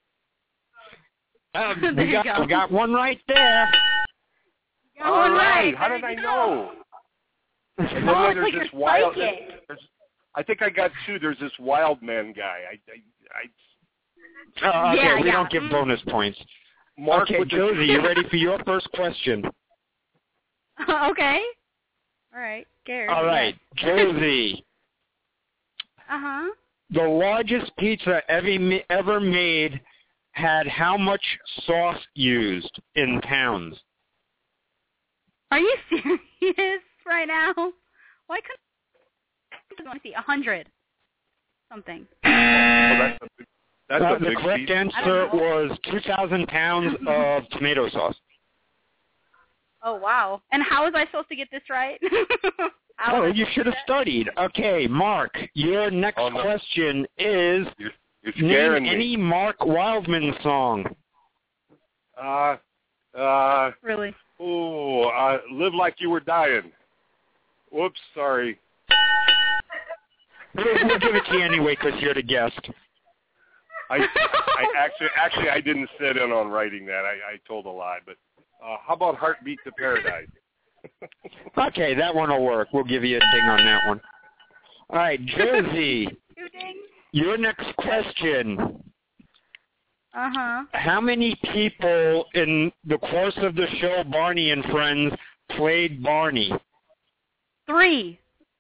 Uh, There we, you got, go. we got one right there. Got All one right. right. How There did I you go. know? And then Oh, it's there's like this you're wild. psychic. There's, I think I got two. There's this wild man guy. I, I, I Uh, okay, Yeah, we yeah. don't give Mm. bonus points. Mark Okay, with the- Josie, you ready for your first question? Okay. All right. Scared. All right, Josie. Uh-huh. The largest pizza ever ever made had how much sauce used in pounds? Are you serious right now? Why couldn't let me see, a hundred something. Oh, that's a big, that's Uh, a the big correct piece. answer was two thousand pounds of tomato sauce. Oh wow! And how was I supposed to get this right? How Oh, was I you supposed should to have do studied. Okay, Mark, your next Oh, no. question is You're, you're name scaring any me. Mark Wildman song. Uh, uh, that? Really? oh, uh, live like you were dying. Whoops, sorry. We'll, we'll give it to you anyway because you're the guest. I, I actually, actually, I didn't sit in on writing that. I, I told a lie. But uh, how about Heartbeat to Paradise? Okay, that one will work. We'll give you a ding on that one. All right, Josie, Two dings. your next question. Uh huh. How many people in the course of the show Barney and Friends played Barney? Three.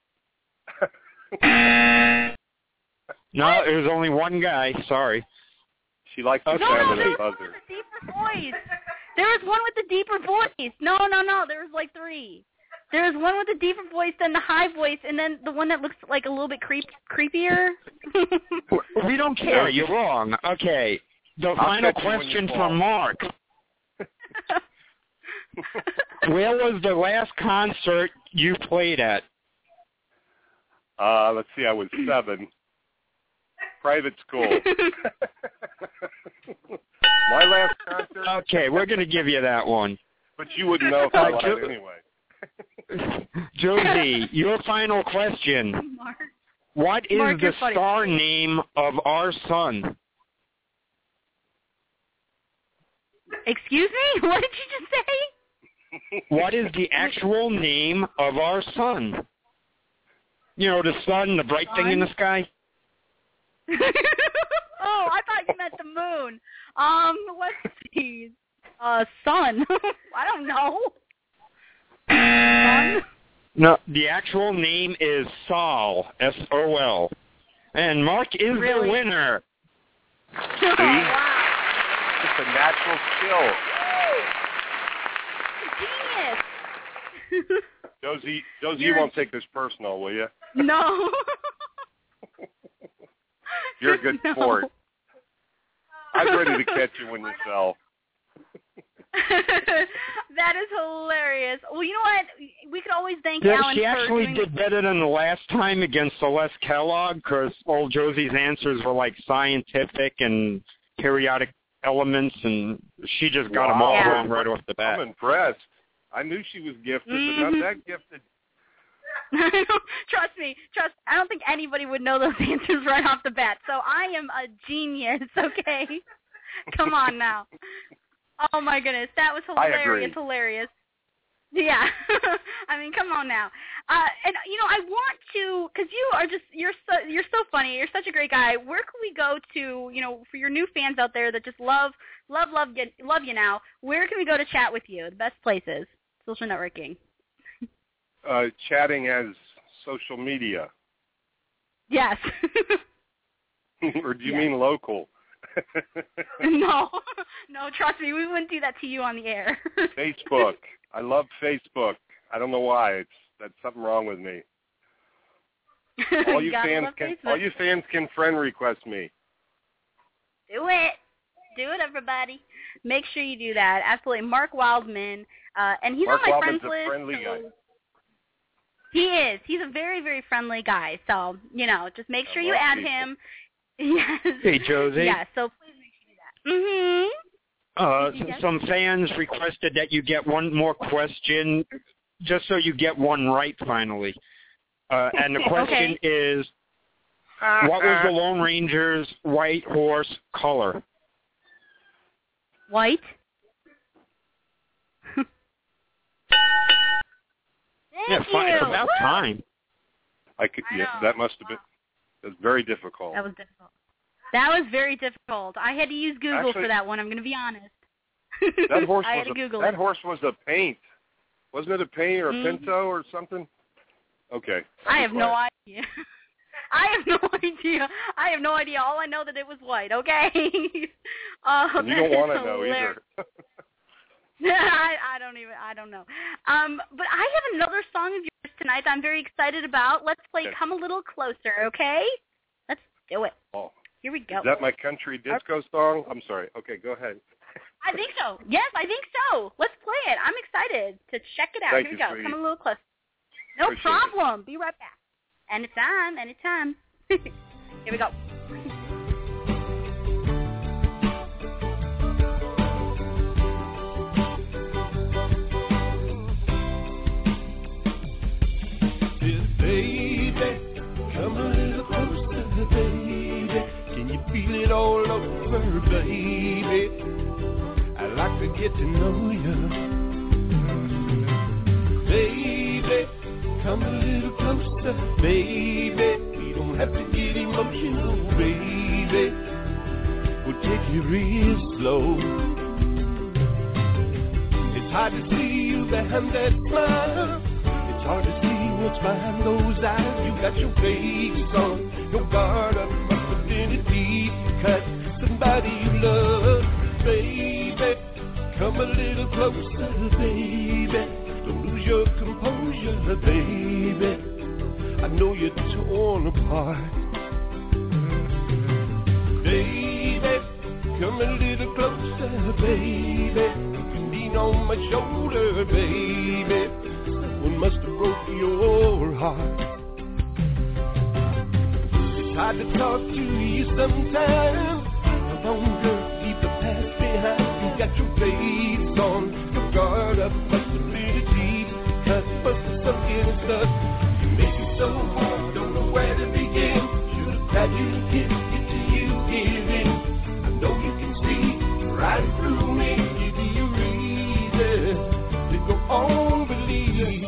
No, it was only one guy. Sorry. She likes the Okay. sound No, of there the was one buzzer. with the deeper voice. There was one with the deeper voice. No, no, no. There was like three. There was one with the deeper voice, then the high voice, and then the one that looks like a little bit creep creepier. We don't care. You're wrong. Okay. The I'll final catch you when you question fall. from Mark. Where was the last concert you played at? Uh, let's see, I was seven. Private school. My last concert, Okay, we're going to give you that one. but you wouldn't know if I Uh, lied Jo- anyway. Josie, your final question. Mark. What is Mark, the you're funny. star name of our son? Excuse me? What did you just say? What is the actual name of our sun? You know, the sun, the bright thing in the sky? Oh, I thought you meant the moon. Um, let's see. Uh, sun. I don't know. Sun? No, the actual name is Sol, S O L. And Mark is Really? the winner. Oh, wow. It's a natural skill. Genius. Josie, Josie, You're- you won't take this personal, will you? No. You're a good No. sport. I'm ready to catch you when you fell. That is hilarious. Well, you know what? We could always thank Yeah, Alan she for actually doing did better than the last time against Celeste Kellogg because old Josie's answers were like scientific and periodic elements, and she just got them all Wow. wrong right off the bat. I'm impressed. I knew she was gifted, Mhm. but not that gifted. Trust me, trust. I don't think anybody would know those answers right off the bat. So I am a genius. Okay, come on now. Oh my goodness, that was I hilarious, agree. hilarious. Yeah. I mean, come on now. Uh, and you know, I want to, because you are just you're so you're so funny. You're such a great guy. Where can we go to? You know, for your new fans out there that just love, love, love, you, love you now. Where can we go to chat with you? The best places, social networking. Uh, chatting as social media. Yes. Or do you yes. mean local? No, no. Trust me, we wouldn't do that to you on the air. Facebook. I love Facebook. I don't know why. It's that's something wrong with me. All you, you fans can Facebook. all you fans can friend request me. Do it. Do it, everybody. Make sure you do that. Absolutely. Mark Wildman, uh, and he's Mark on my Wildman's friends list. a friendly so guy. He is. He's a very, very friendly guy. So, you know, just make sure I you love add people. him. Yes. Hey, Josie. Yeah, so please make sure you do that. Mm-hmm. Uh, Yes. some fans requested that you get one more question, just so you get one right finally. Uh, and the question Okay. is, what was the Lone Ranger's white horse color? White. Yeah, Thank fine. you. It's about Woo! time. I could. I Yeah, know. that must have been. That's very difficult. That was difficult. That was very difficult. I had to use Google Actually, for that one. I'm going to be honest. That horse I had was to a, Google that it. horse was a paint. Wasn't it a paint or a Mhm. pinto or something? Okay. I have no quiet. idea. I have no idea. I have no idea. All I know that it was white. Okay. uh, And you don't want to know either. I, I don't even. I don't know. Um, but I have another song of yours tonight that I'm very excited about. Let's play Okay. "Come a Little Closer." Okay. Let's do it. Oh, Here we go. is that my country disco song? I'm sorry. Okay, go ahead. I think so. Yes, I think so. Let's play it. I'm excited to check it out. Thank Here we you, go. sweetie. Come a little closer. No Appreciate problem. Be right back. Anytime, anytime. Here we go. Baby, come a little closer, baby. Can you feel it all over, baby? I'd like to get to know you. Baby, come a little closer, baby. We don't have to get emotional, baby. We'll take it real slow. It's hard to see you behind that smile. It's hard to see what's behind those eyes. You got your face on, your guard up, must have been a deep cut. Somebody you love, baby. Come a little closer, baby. Don't lose your composure, baby. I know you're torn apart. Baby, come a little closer, baby. You can lean on my shoulder, baby. Someone must have broke your heart. It's hard to talk to you sometimes. Come on, girl, leave the past behind. You got your face on, your guard up, must have been a deep cut, must have sunk in and stuck. You make it so hard, don't know where to begin. Should have tried you to kiss it to you giving. I know you can see right through me. Give you a reason to go on believing.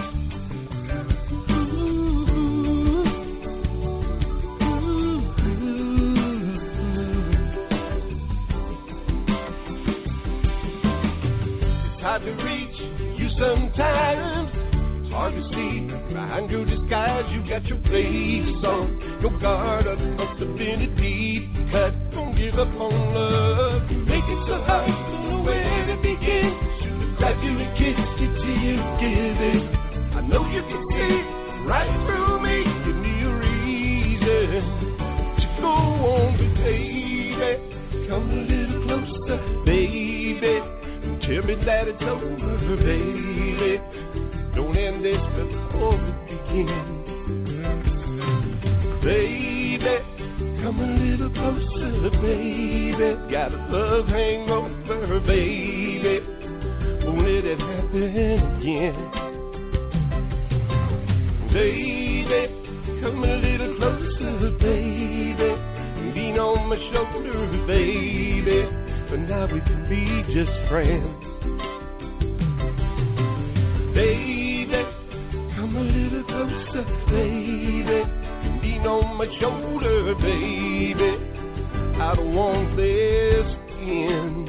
Hard to reach you sometimes. It's hard to see behind your disguise. You got your face on, your guard up, must have been a deep cut. Don't give up on love. Make it so hard, don't know where to begin. Should have grabbed you and kissed you till you give it. I know you can see right through me. Give me a reason to go on, but baby, come a little closer, baby. Tell me that it's over, baby. Don't end this before it begins. Baby, come a little closer, baby. Got a love hangover, baby. Won't let it happen again. Baby, come a little closer, baby. Lean on my shoulder, baby. But now we can be just friends. Baby, come a little closer, baby. Lean on my shoulder, baby. I don't want this in.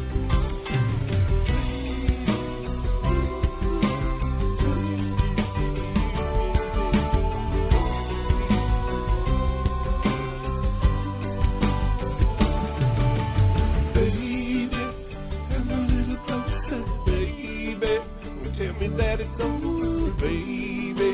That it's over, baby.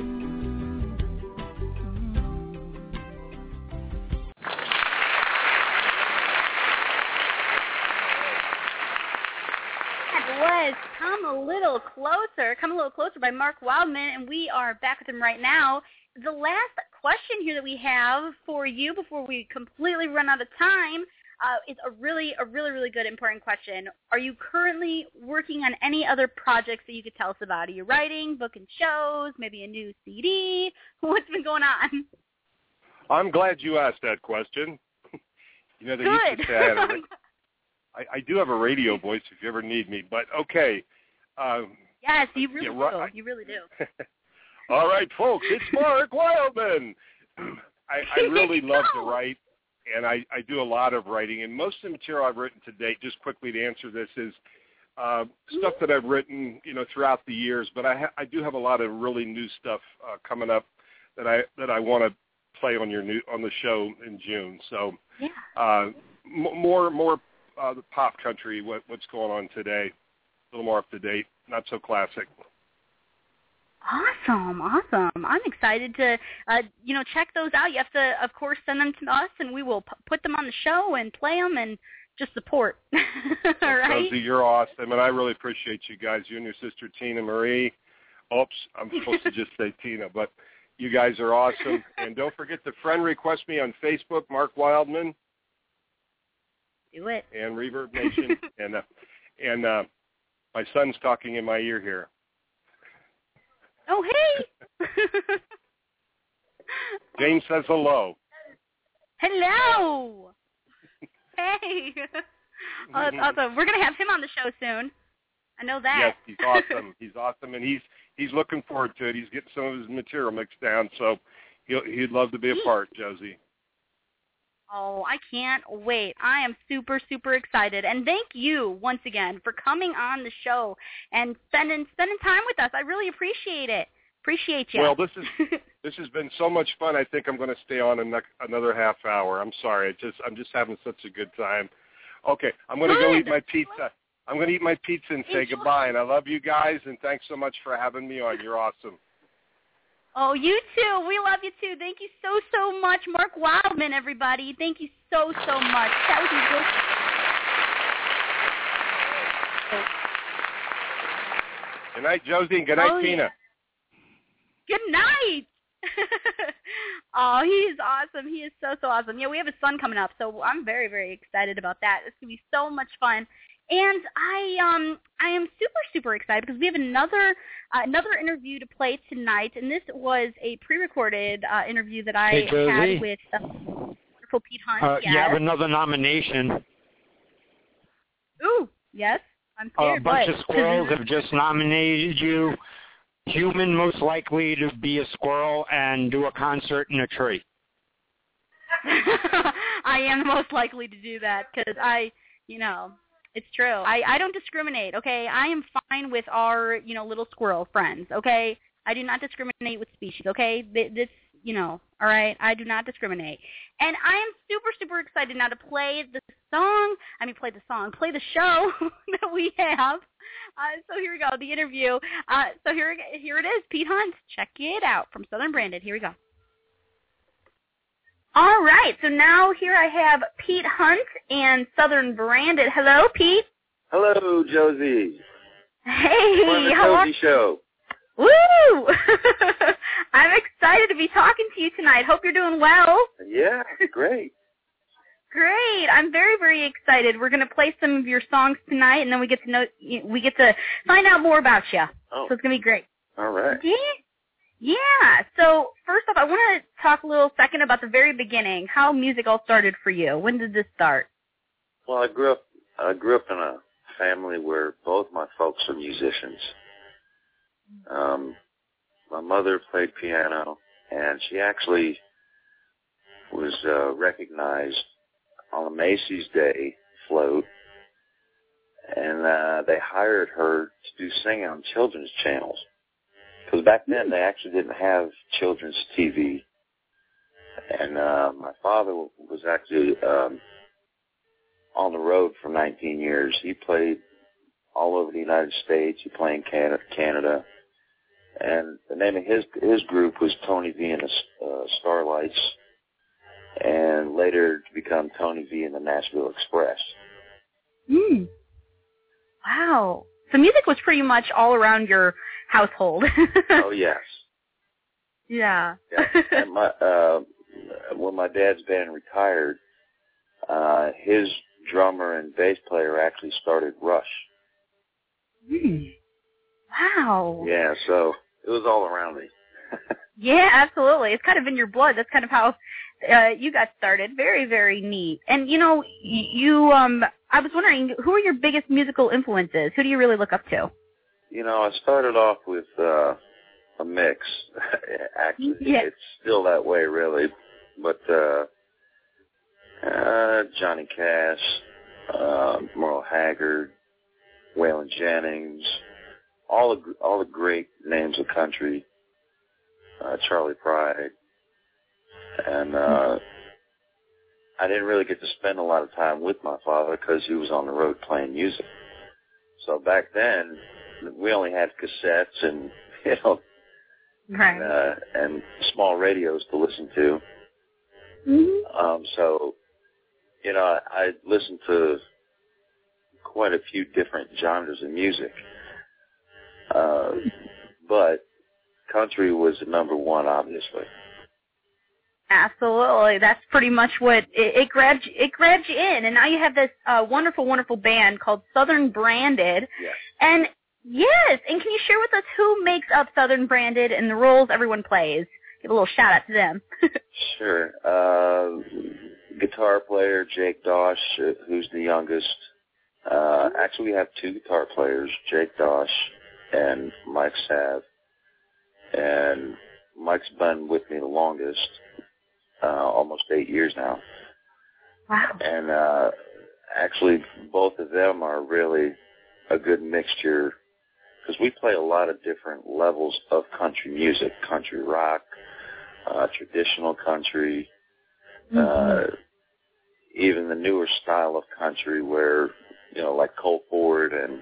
That was Come a Little Closer, Come a Little Closer by Mark Wildman, and we are back with him right now. The last question here that we have for you before we completely run out of time Uh, it's a really, a really, really good, important question. Are you currently working on any other projects that you could tell us about? Are you writing, booking shows, maybe a new C D? What's been going on? I'm glad you asked that question. You know, they good. used to say I, had a, I, I do have a radio voice if you ever need me, but okay. Um, yes, you really yeah, do. right. You really do. All right, folks, it's Mark Wildman. I, I really love to write. And I, I do a lot of writing, and most of the material I've written to date, just quickly to answer this, is uh, stuff that I've written, you know, throughout the years. But I, ha- I do have a lot of really new stuff uh, coming up that I that I want to play on your new on the show in June. So, yeah. uh, m- more more uh, the pop country, what, what's going on today, a little more up to date, not so classic. Awesome, awesome. I'm excited to, uh, you know, check those out. You have to, of course, send them to us, and we will p- put them on the show and play them and just support. All right? Josie, you're awesome, and I really appreciate you guys, you and your sister Tina Marie. Oops, I'm supposed to just say Tina, but you guys are awesome. And don't forget to friend request me on Facebook, Mark Wildman. Do it. And Reverb Nation. and uh, and uh, my son's talking in my ear here. Oh, hey! James says hello. Hello! Hey! Oh, that's awesome. We're going to have him on the show soon. I know that. Yes, he's awesome. He's awesome, and he's he's looking forward to it. He's getting some of his material mixed down, so he'll, he'd love to be a part, Josie. Oh, I can't wait. I am super, super excited. And thank you once again for coming on the show and spending spending time with us. I really appreciate it. Appreciate you. Well, this is this has been so much fun. I think I'm going to stay on a ne- another half hour. I'm sorry. I just I'm just having such a good time. Okay, I'm going to go eat my pizza. I'm going to eat my pizza and say Enjoy. goodbye. And I love you guys, and thanks so much for having me on. You're awesome. Oh, you too. We love you too. Thank you so, so much. Mark Wildman, everybody. Thank you so, so much. That was good. Good night, Josie, and good night, oh, Tina. Yeah. Good night. Oh, he's awesome. He is so, so awesome. Yeah, we have a son coming up, so I'm very, very excited about that. It's going to be so much fun. And I um I am super, super excited because we have another uh, another interview to play tonight, and this was a pre-recorded uh, interview that I Hey, Josie. had with uh, wonderful Pete Hunt. Uh, yes. You have another nomination. Ooh, yes. I'm Uh, scared. a bunch what? of squirrels have just nominated you. Human most likely to be a squirrel and do a concert in a tree. I am the most likely to do that because I, you know, it's true. I, I don't discriminate, okay? I am fine with our, you know, little squirrel friends, okay? I do not discriminate with species, okay? This, you know, all right? I do not discriminate. And I am super, super excited now to play the song, I mean, play the song, play the show that we have. Uh, so here we go, the interview. Uh, so here, here it is, Pete Hunt. Check it out from Southern Branded. Here we go. All right, so now here I have Pete Hunt and Southern Branded. Hello, Pete. Hello, Josie. Hey, We're on the how are Josie Show. Woo! I'm excited to be talking to you tonight. Hope you're doing well. Yeah, great. Great. I'm very, very excited. We're going to play some of your songs tonight, and then we get to know we get to find out more about you. Oh. So it's going to be great. All right. Yeah. Yeah. So first off, I want to talk a little second about the very beginning, how music all started for you. When did this start? Well, I grew up. I grew up in a family where both my folks are musicians. Um, my mother played piano, and she actually was uh, recognized on a Macy's Day float, and uh, they hired her to do singing on children's channels. Because back then they actually didn't have children's T V. And uh, my father was actually um, on the road for nineteen years. He played all over the United States. He played in Canada, Canada. And the name of his his group was Tony V and the uh, Starlights, and later to become Tony V and the Nashville Express. Hmm. Wow. So music was pretty much all around your household. Oh, yes. Yeah. Yeah. And my, uh, when my dad's band retired, uh, his drummer and bass player actually started Rush. Hmm. Wow. Yeah, so it was all around me. Yeah, absolutely. It's kind of in your blood. That's kind of how uh, you got started. Very, very neat. And, you know, you, um, I was wondering, who are your biggest musical influences? Who do you really look up to? You know, I started off with uh, a mix. Actually, yeah. It's still that way, really. But uh, uh, Johnny Cash, uh, Merle Haggard, Waylon Jennings, all the all the great names of country. Uh, Charlie Pride, and uh, I didn't really get to spend a lot of time with my father because he was on the road playing music. So back then, we only had cassettes and you know, right. and, uh, and small radios to listen to. Mm-hmm. Um, so, you know, I, I listened to quite a few different genres of music, uh, but country was number one, obviously. Absolutely, that's pretty much what it, it grabbed. It grabbed you in, and now you have this uh, wonderful, wonderful band called Southern Branded. Yes. And yes, and can you share with us who makes up Southern Branded and the roles everyone plays? Give a little shout out to them. Sure. Uh, guitar player Jake Dosh, who's the youngest. Uh, actually, we have two guitar players, Jake Dosh and Mike Sav. And Mike's been with me the longest, uh, almost eight years now. Wow. And uh, actually, both of them are really a good mixture because we play a lot of different levels of country music, country rock, uh, traditional country, mm-hmm. uh, even the newer style of country where, you know, like Cole Ford and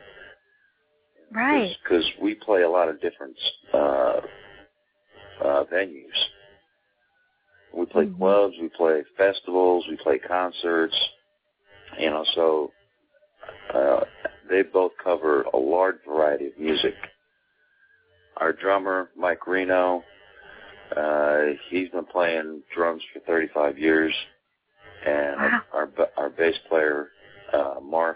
right. Because we play a lot of different uh, uh, venues. We play mm-hmm. clubs, we play festivals, we play concerts, you know, so uh, they both cover a large variety of music. Our drummer, Mike Reno, uh, he's been playing drums for thirty-five years, and wow. our, our our bass player, uh, Mark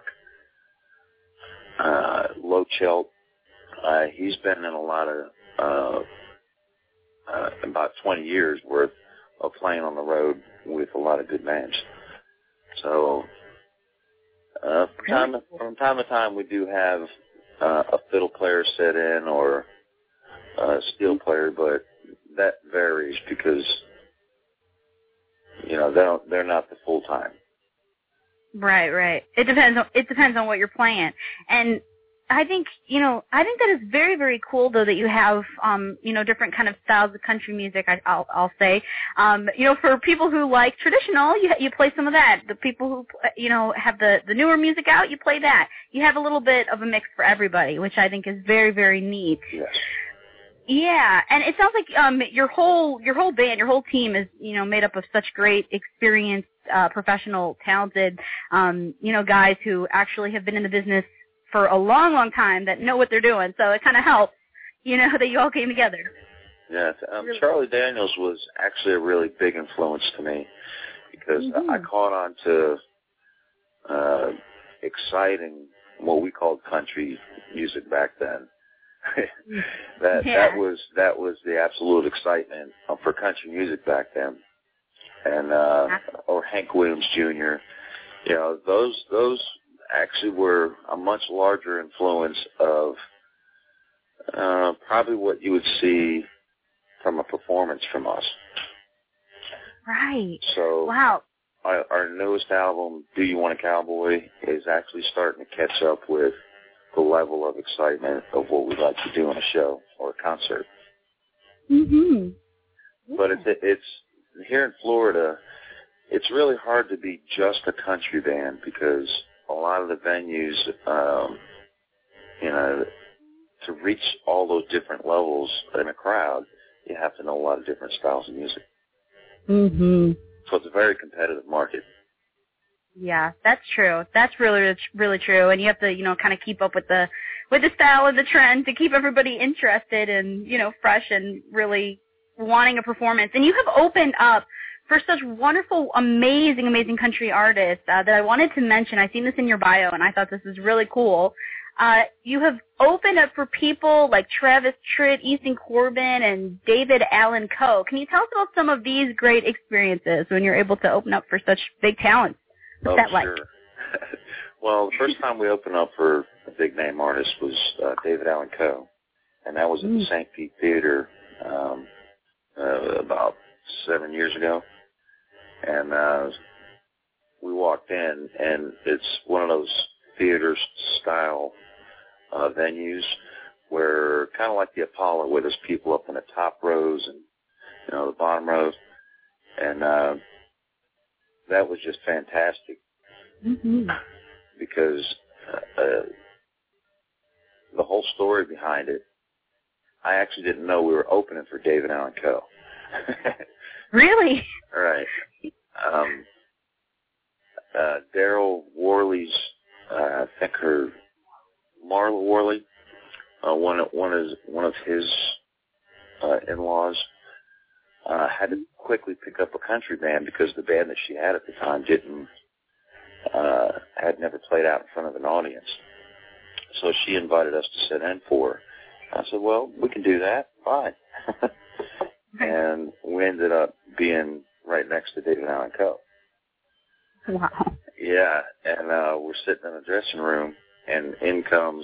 uh, Lochelt, uh, he's been in a lot of uh, uh, about twenty years worth of playing on the road with a lot of good names. So uh, from time to, from time to time, we do have uh, a fiddle player sit in or a steel player, but that varies because you know they don't, they're not the full time. Right, right. It depends on it depends on what you're playing, and I think you know I think that is very, very cool though that you have um you know different kind of styles of country music. I, I'll I'll say um you know for people who like traditional, you you play some of that. The people who you know have the the newer music out, you play that. You have a little bit of a mix for everybody, which I think is very, very neat. Yes. Yeah, and it sounds like um your whole your whole band, your whole team is you know made up of such great, experienced, uh, professional, talented, um you know guys who actually have been in the business for a long, long time that know what they're doing. So it kind of helps, you know, that you all came together. Yes, um, Charlie Daniels was actually a really big influence to me because mm-hmm. I caught on to uh, exciting what we called country music back then. that yeah. that was that was the absolute excitement for country music back then, and uh, or Hank Williams Junior You know, those those actually were a much larger influence of Uh, probably what you would see from a performance from us. Right. So, wow. Our, our newest album, Do You Want a Cowboy, is actually starting to catch up with the level of excitement of what we'd like to do in a show or a concert. Mhm. But it's it's here in Florida. It's really hard to be just a country band because a lot of the venues, um, you know, to reach all those different levels in a crowd, you have to know a lot of different styles of music. Mhm. So it's a very competitive market. Yeah, that's true. That's really, really true. And you have to, you know, kind of keep up with the, with the style and the trend to keep everybody interested and, you know, fresh and really wanting a performance. And you have opened up for such wonderful, amazing, amazing country artists uh, that I wanted to mention. I've seen this in your bio, and I thought this was really cool. Uh, you have opened up for people like Travis Tritt, Easton Corbin, and David Allan Coe. Can you tell us about some of these great experiences when you're able to open up for such big talents? What's oh, that like? Sure. Well, the first time we opened up for a big-name artist was uh, David Allan Coe, and that was at Mm. the Saint Pete Theater um, uh, about seven years ago. And uh, we walked in, and it's one of those theater-style uh, venues where, kind of like the Apollo, where there's people up in the top rows and, you know, the bottom rows. And uh, that was just fantastic. Mm-hmm. Because uh, the whole story behind it, I actually didn't know we were opening for David Allan Coe. Really? All right. Um, uh, Daryl Worley's, uh, I think her, Marla Worley, uh, one of one of one of his uh, in-laws, uh, had to quickly pick up a country band because the band that she had at the time didn't. Uh, had never played out in front of an audience. So she invited us to sit in for her. I said, well, we can do that. Fine. And we ended up being right next to David Allan Coe. Wow. Yeah, and uh, we're sitting in the dressing room, and in comes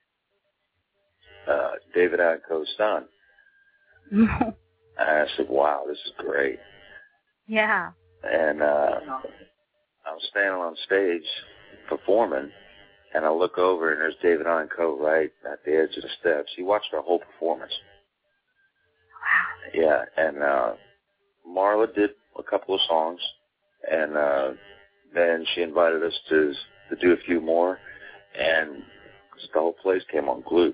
uh, David Allan Coe's son. And I said, wow, this is great. Yeah. And uh, I was standing on stage performing, and I look over, and there's David Allan Coe right at the edge of the steps. He watched our whole performance. Wow. Yeah, and uh, Marla did a couple of songs, and uh, then she invited us to to do a few more, and the whole place came unglued.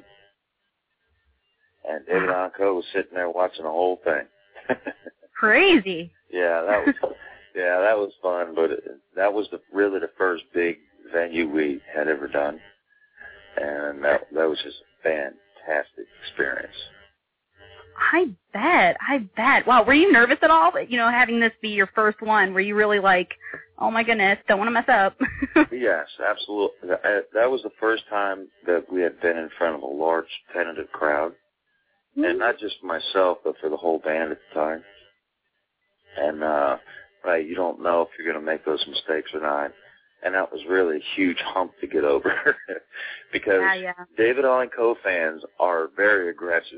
And David Allan Coe was sitting there watching the whole thing. Crazy. Yeah, that was yeah, that was fun, but it, that was the really the first big venue we had ever done, and that that was just a fantastic experience. I bet. I bet. Wow. Were you nervous at all? You know, having this be your first one, were you really like, oh my goodness, don't want to mess up? Yes, absolutely. That was the first time that we had been in front of a large tentative crowd, mm-hmm. and not just myself, but for the whole band at the time. And uh, right, you don't know if you're going to make those mistakes or not. And that was really a huge hump to get over because yeah, yeah. David Allan Coe fans are very aggressive.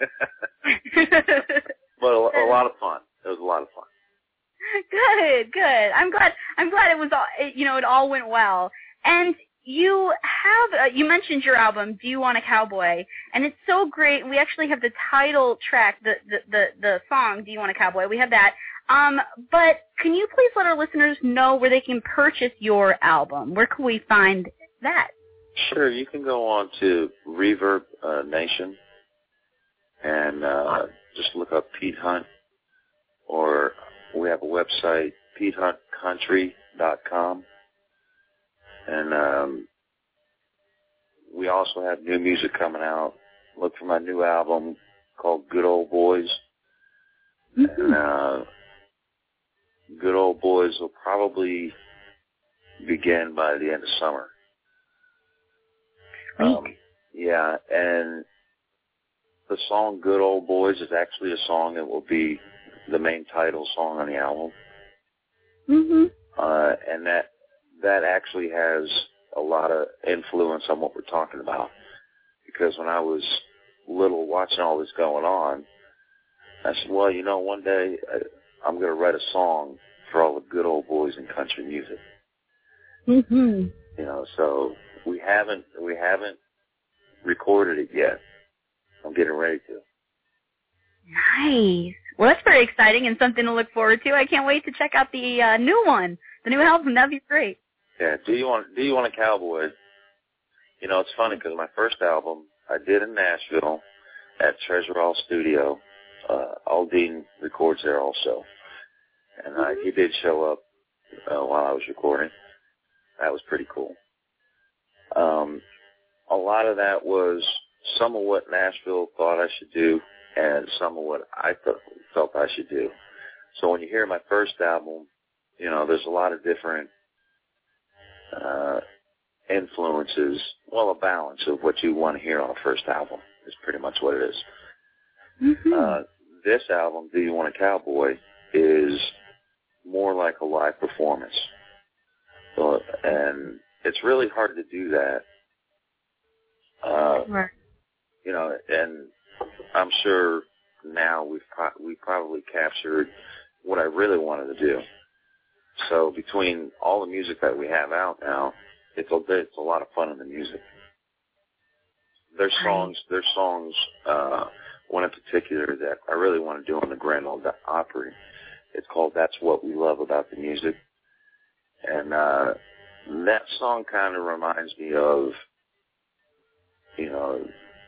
But a, a lot of fun. It was a lot of fun. Good, good. I'm glad. I'm glad it was all. It, you know, it all went well. And you have. Uh, you mentioned your album, "Do You Want a Cowboy?" And it's so great. We actually have the title track, the the the, the song, "Do You Want a Cowboy?" We have that. Um, but can you please let our listeners know where they can purchase your album? Where can we find that? Sure, you can go on to Reverb uh, Nation and uh, just look up Pete Hunt, or we have a website, pete hunt country dot com, and um, we also have new music coming out. Look for my new album called Good Old Boys, mm-hmm. and uh, Good Old Boys will probably begin by the end of summer. Um, yeah, and the song Good Old Boys is actually a song that will be the main title song on the album. Mm-hmm. Uh, and that that actually has a lot of influence on what we're talking about. Because when I was little watching all this going on, I said, well, you know, one day I, I'm going to write a song for all the good old boys in country music. Mm-hmm. You know, so we haven't we haven't recorded it yet. I'm getting ready to. Nice. Well, that's very exciting and something to look forward to. I can't wait to check out the uh, new one, the new album. That'd be great. Yeah. Do you want Do you want a cowboy? You know, it's funny because my first album I did in Nashville at Treasure Hall Studio. Uh, Aldine records there also, and uh, he did show up uh, while I was recording. That was pretty cool. Um, a lot of that was some of what Nashville thought I should do, and some of what I th- felt I should do. So when you hear my first album, you know, there's a lot of different uh, influences. Well, a balance of what you want to hear on a first album is pretty much what it is. Mm-hmm. Uh, this album, Do You Want a Cowboy, is more like a live performance. So, and it's really hard to do that. Uh, right. You know, and I'm sure now we've pro- we probably captured what I really wanted to do. So between all the music that we have out now, it's a it's a lot of fun in the music. There's songs. There's songs. Uh, one in particular that I really want to do on the Grand Ole Opry. It's called "That's What We Love About the Music," and uh, that song kind of reminds me of, you know,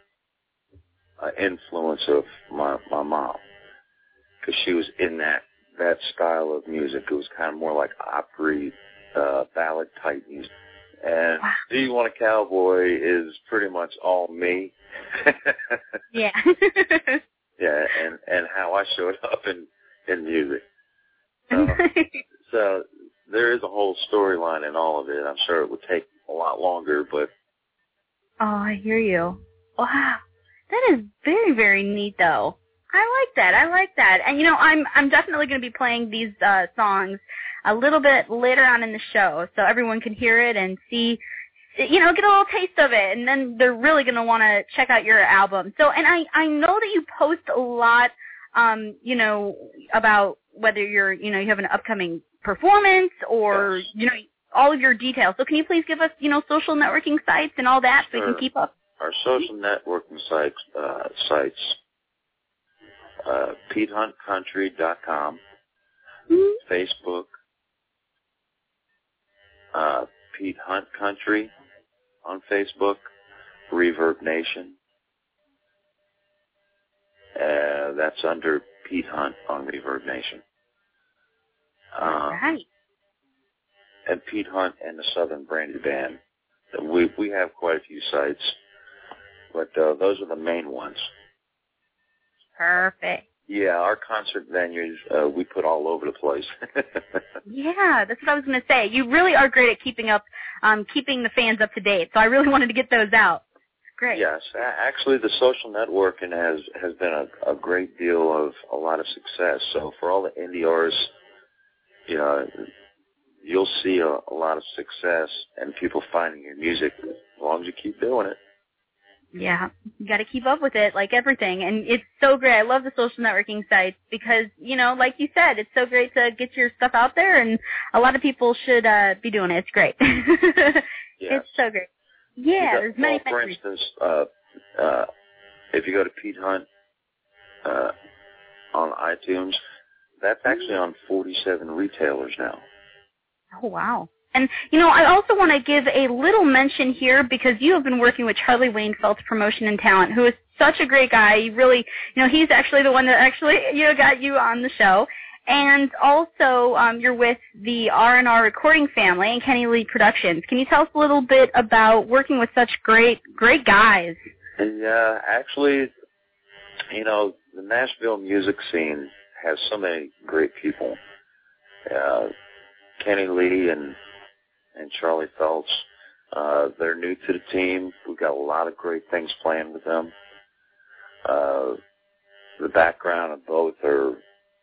an influence of my my mom, because she was in that that style of music. It was kind of more like Opry, uh, ballad type music. And wow. Do You Want a Cowboy is pretty much all me. Yeah. Yeah, and, and how I showed up in, in music. Uh, so there is a whole storyline in all of it. I'm sure it would take a lot longer, but... Oh, I hear you. Wow. That is very, very neat, though. I like that. I like that. And, you know, I'm I'm definitely going to be playing these uh, songs a little bit later on in the show so everyone can hear it and see, you know, get a little taste of it. And then they're really going to want to check out your album. So, and I, I know that you post a lot, um, you know, about whether you're, you know, you have an upcoming performance or, yes. you know, all of your details. So can you please give us, you know, social networking sites and all that so sure. we can keep up? Our social networking sites, uh, sites uh, Pete Hunt Country dot com, mm-hmm. Facebook, uh, Pete Hunt Country on Facebook, Reverb Nation. Uh, that's under Pete Hunt on Reverb Nation. Uh, right. And Pete Hunt and the Southern Brandy Band. We we have quite a few sites, but uh, those are the main ones. Perfect. Yeah, our concert venues, uh, we put all over the place. Yeah, that's what I was going to say. You really are great at keeping up, um, keeping the fans up to date. So I really wanted to get those out. Great. Yes, actually, the social networking has has been a, a great deal of a lot of success. So for all the indie artists, you know, you'll see a, a lot of success and people finding your music as long as you keep doing it. Yeah, you got to keep up with it, like everything. And it's so great. I love the social networking sites because, you know, like you said, it's so great to get your stuff out there, and a lot of people should uh, be doing it. It's great. Yes. It's so great. Yeah, there's many. Well, for instance, uh, uh, if you go to Pete Hunt uh, on iTunes, that's actually on forty-seven retailers now. Oh, wow. And, you know, I also want to give a little mention here because you have been working with Charlie Wayne Felt's Promotion and Talent, who is such a great guy. He really, you know, he's actually the one that actually, you know, got you on the show. And also um, you're with the R and R Recording Family and Kenny Lee Productions. Can you tell us a little bit about working with such great, great guys? Yeah, actually, you know, the Nashville music scene has so many great people. Uh, Kenny Lee and and Charlie Felts, uh, they're new to the team. We've got a lot of great things planned with them. Uh, the background of both are,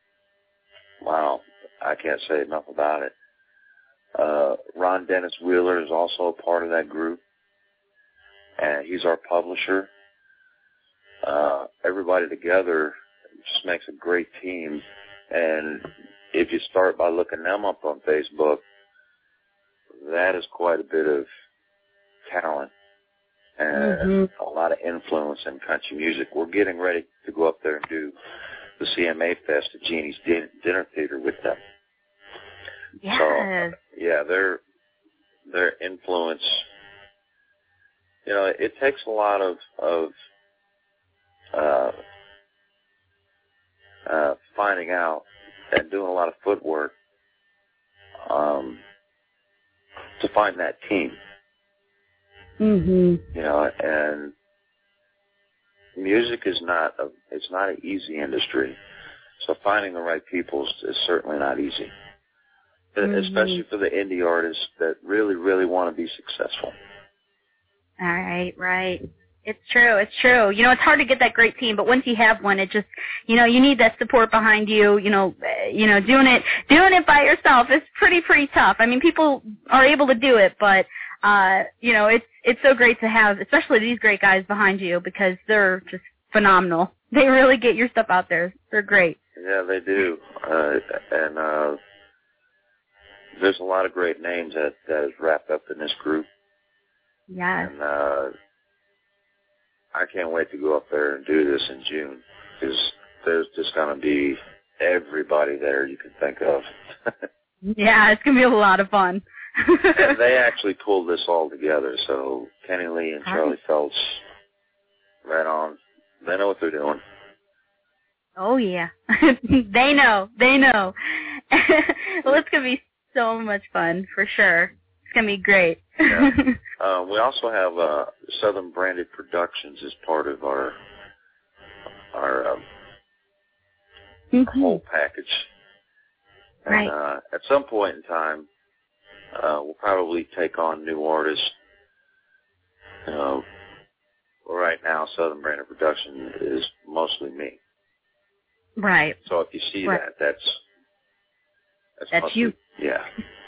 wow, I can't say enough about it. Uh, Ron Dennis Wheeler is also a part of that group, and he's our publisher. uh, everybody together just makes a great team. And if you start by looking them up on Facebook, that is quite a bit of talent and mm-hmm. a lot of influence in country music. We're getting ready to go up there and do the C M A Fest at Jeannie's Din- Dinner Theater with them. Yes. So, yeah, their their influence, you know, it takes a lot of, of uh, uh, finding out and doing a lot of footwork um, to find that team. Mm-hmm. You know, and music is not a, it's not an easy industry. So finding the right people is, is certainly not easy. Mm-hmm. Especially for the indie artists that really, really want to be successful. All right, right. It's true, it's true. You know, it's hard to get that great team, but once you have one, it just, you know, you need that support behind you. You know, you know, doing it, doing it by yourself is pretty, pretty tough. I mean, people are able to do it, but, uh, you know, it's, it's so great to have, especially these great guys behind you because they're just phenomenal. They really get your stuff out there. They're great. Yeah, they do. Uh, and, uh, there's a lot of great names that, that is wrapped up in this group. Yes. And, uh, I can't wait to go up there and do this in June because there's just going to be everybody there you can think of. Yeah, it's going to be a lot of fun. And they actually pulled this all together. So Kenny Lee and Charlie right. Phelps, right on. They know what they're doing. Oh, yeah. They know. They know. Well, it's going to be so much fun, for sure. It's going to be great. Yeah. Uh, we also have uh, Southern Branded Productions as part of our our um, mm-hmm. whole package. And right. uh, at some point in time, uh, we'll probably take on new artists. You know, right now, Southern Branded Production is mostly me. Right. So if you see right. that, that's that's, that's mostly, you. Yeah.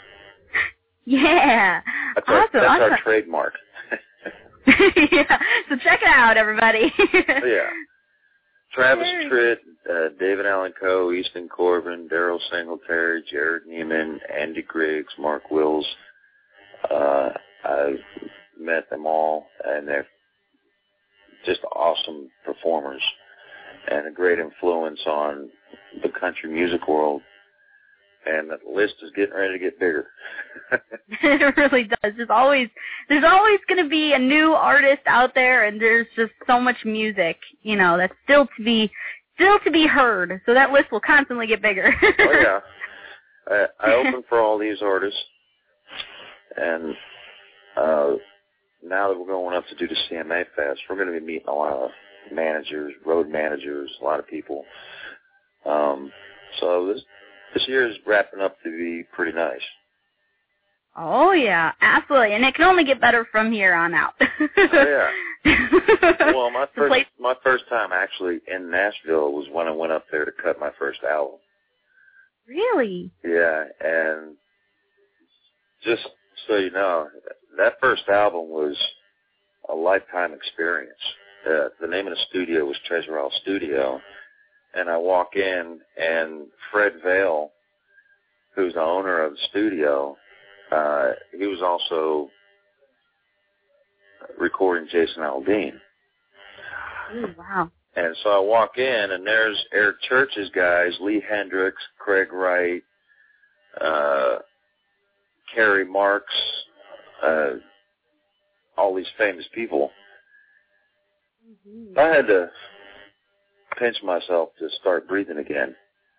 Yeah. That's awesome. Our, that's awesome. our trademark. Yeah. So check it out, everybody. Yeah. Travis Tritt, uh, David Allen Coe, Easton Corbin, Daryl Singletary, Jared Neiman, Andy Griggs, Mark Wills. Uh, I've met them all, and they're just awesome performers and a great influence on the country music world. And the list is getting ready to get bigger. It really does. There's always there's always going to be a new artist out there, and there's just so much music, you know, that's still to be still to be heard. So that list will constantly get bigger. Oh yeah, I, I open for all these artists, and uh, now that we're going up to do the C M A Fest, we're going to be meeting a lot of managers, road managers, a lot of people. Um, so this. This year is wrapping up to be pretty nice. Oh, yeah, absolutely. And it can only get better from here on out. Oh, yeah. Well, my first, place- my first time actually in Nashville was when I went up there to cut my first album. Really? Yeah, and just so you know, that first album was a lifetime experience. Uh, the name of the studio was Treasure Isle Studio. And I walk in, and Fred Vale, who's the owner of the studio, uh, he was also recording Jason Aldean. Oh, wow. And so I walk in, and there's Eric Church's guys, Lee Hendricks, Craig Wright, uh, Kerry Marks, uh, all these famous people. Mm-hmm. I had to pinch myself to start breathing again.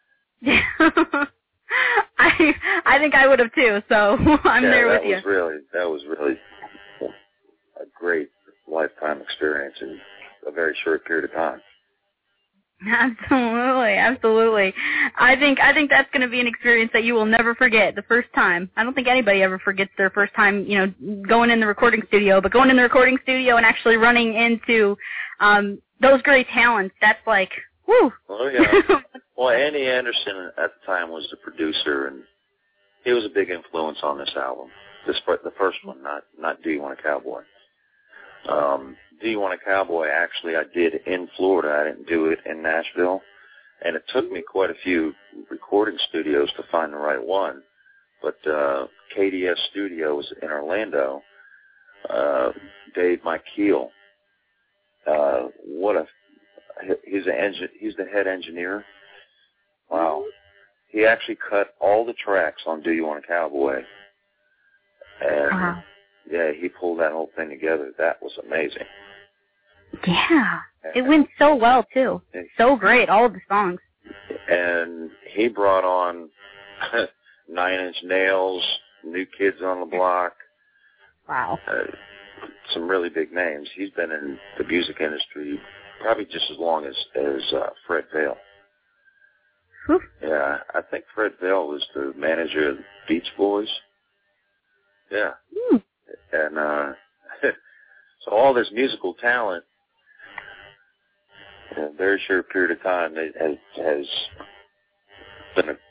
I I think I would have too, so I'm yeah, there with that you. Was really, that was really a great lifetime experience in a very short period of time. Absolutely, absolutely. I think I think that's going to be an experience that you will never forget the first time. I don't think anybody ever forgets their first time, you know, going in the recording studio, but going in the recording studio and actually running into um, those great talents, that's like, whew. Oh, yeah. Well, Andy Anderson at the time was the producer, and he was a big influence on this album. This the first one, not not Do You Want a Cowboy? Um, Do You Want a Cowboy, actually, I did in Florida. I didn't do it in Nashville. And it took me quite a few recording studios to find the right one. But uh, K D S Studios in Orlando, uh, Dave Mikeel, uh, what a, he's, a engin, he's the head engineer. Wow. He actually cut all the tracks on Do You Want a Cowboy. And, uh-huh. yeah, he pulled that whole thing together. That was amazing. Yeah. It went so well, too. So great, all of the songs. And he brought on Nine Inch Nails, New Kids on the Block. Wow. Uh, some really big names. He's been in the music industry probably just as long as, as uh, Fred Vail. Whew. Yeah, I think Fred Vail was the manager of the Beach Boys. Yeah. Mm. And uh, so all this musical talent in a very short period of time it has, has been a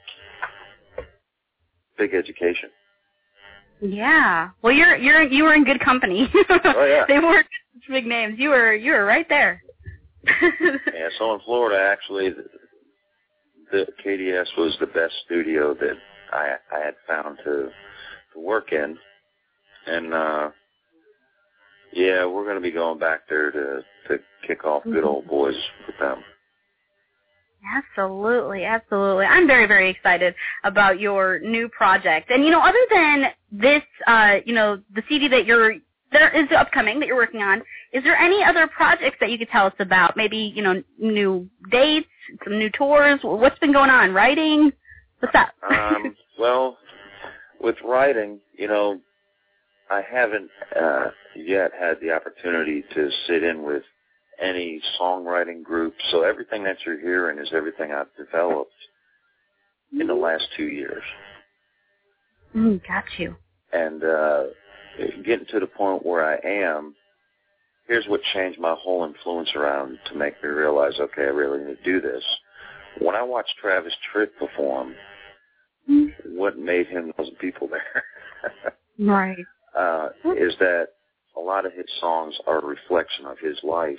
big education. Yeah. Well, you're you're you were in good company. Oh yeah. They weren't big names. You were you were right there. Yeah. So in Florida, actually, the, the K D S was the best studio that I I had found to to work in, and uh, yeah, we're going to be going back there to to kick off Good Old Boys with them. Absolutely, absolutely. I'm very, very excited about your new project. And, you know, other than this, uh, you know, the C D that you're, that is upcoming, that you're working on, is there any other projects that you could tell us about? Maybe, you know, new dates, some new tours? What's been going on? Writing? What's up? um, well, with writing, you know, I haven't uh, yet had the opportunity to sit in with any songwriting group, so everything that you're hearing is everything I've developed in the last two years. Mm, got you. And uh, getting to the point where I am, here's what changed my whole influence around to make me realize, okay, I really need to do this. When I watched Travis Tritt perform, mm. what made him those people there right. uh, is that a lot of his songs are a reflection of his life.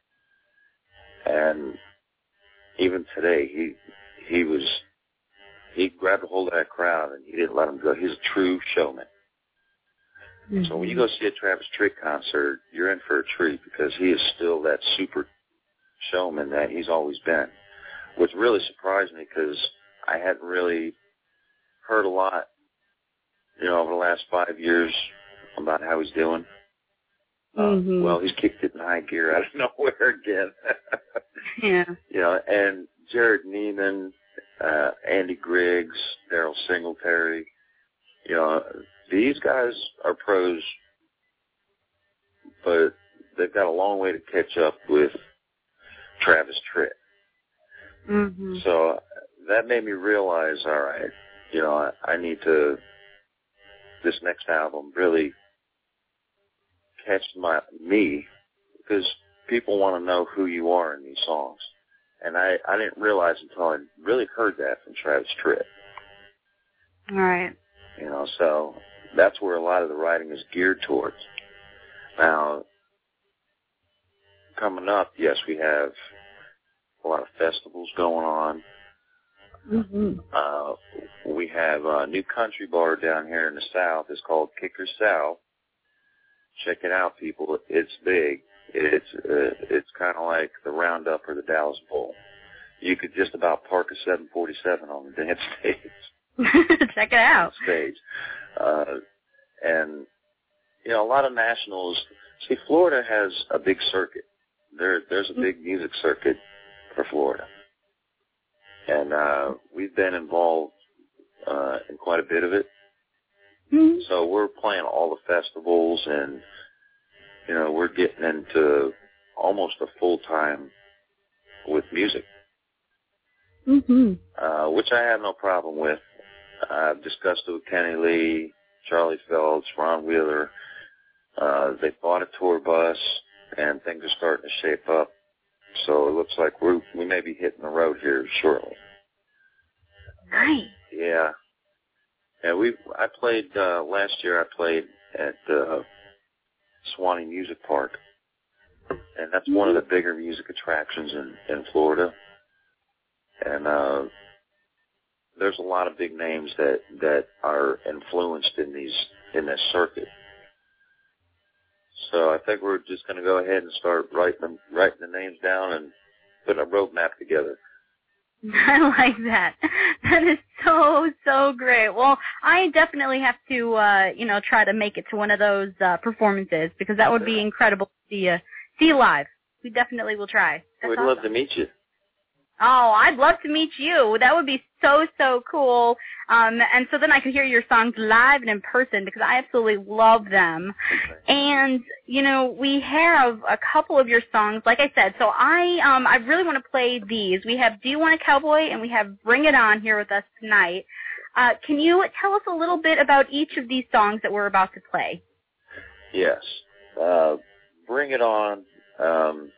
And even today, he he was he grabbed a hold of that crowd and he didn't let them go. He's a true showman. Mm-hmm. So when you go see a Travis Tritt concert, you're in for a treat because he is still that super showman that he's always been. Which really surprised me because I hadn't really heard a lot, you know, over the last five years about how he's doing. Uh, mm-hmm. Well, he's kicked it in high gear out of nowhere again. Yeah. You know, and Jared Neiman, uh, Andy Griggs, Daryl Singletary, you know, these guys are pros, but they've got a long way to catch up with Travis Tritt. Mm-hmm. So that made me realize, all right, you know, I, I need to, this next album, really catch my me, because people want to know who you are in these songs. And I, I didn't realize until I really heard that from Travis Tritt. All right. You know, so that's where a lot of the writing is geared towards. Now, coming up, yes, we have a lot of festivals going on. Mm-hmm. Uh, we have a new country bar down here in the South. It's called Kicker South. Check it out, people. It's big. It's uh, it's kind of like the Roundup or the Dallas Bowl. You could just about park a seven forty-seven on the dance stage. Check it out. Stage, uh, and you know a lot of nationals. See, Florida has a big circuit. There, there's a big music circuit for Florida, and uh, we've been involved uh, in quite a bit of it. Mm-hmm. So we're playing all the festivals, and you know we're getting into almost a full time with music, mm-hmm. uh, which I have no problem with. I've discussed it with Kenny Lee, Charlie Phelps, Ron Wheeler. Uh, they bought a tour bus, and things are starting to shape up. So it looks like we we may be hitting the road here shortly. Nice. Yeah. Yeah, we. I played uh, last year. I played at uh, Swanee Music Park. and that's one of the bigger music attractions in, in Florida. And uh, there's a lot of big names that, that are influenced in these in this circuit. So I think we're just going to go ahead and start writing them, writing the names down and putting a roadmap together. I like that. That is so, so great. Well, I definitely have to, uh, you know, try to make it to one of those uh, performances because that would be incredible to see you, see you live. We definitely will try. That's We'd awesome. love to meet you. Oh, I'd love to meet you. That would be so, so cool. Um, and so then I could hear your songs live and in person because I absolutely love them. Okay. And, you know, we have a couple of your songs, like I said. So I um, I really want to play these. We have Do You Want a Cowboy and we have Bring It On here with us tonight. Uh, can you tell us a little bit about each of these songs that we're about to play? Yes. Uh, Bring It On. Um,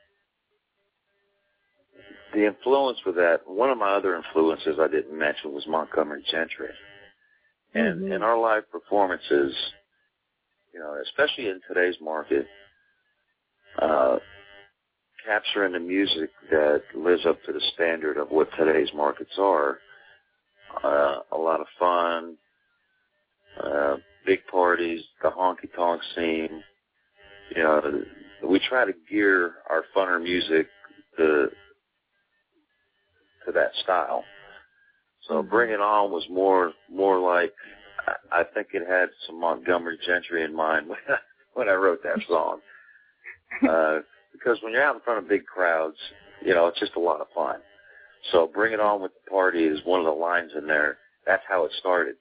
The influence for that, one of my other influences I didn't mention was Montgomery Gentry. And mm-hmm. in our live performances, you know, especially in today's market, uh, capturing the music that lives up to the standard of what today's markets are, uh, a lot of fun, uh, big parties, the honky-tonk scene, you know, we try to gear our funner music to to that style. So mm-hmm. Bring It On was more more like, I, I think it had some Montgomery Gentry in mind when I, when I wrote that song. Uh, because when you're out in front of big crowds, you know, it's just a lot of fun. So Bring It On with the Party is one of the lines in there. That's how it started.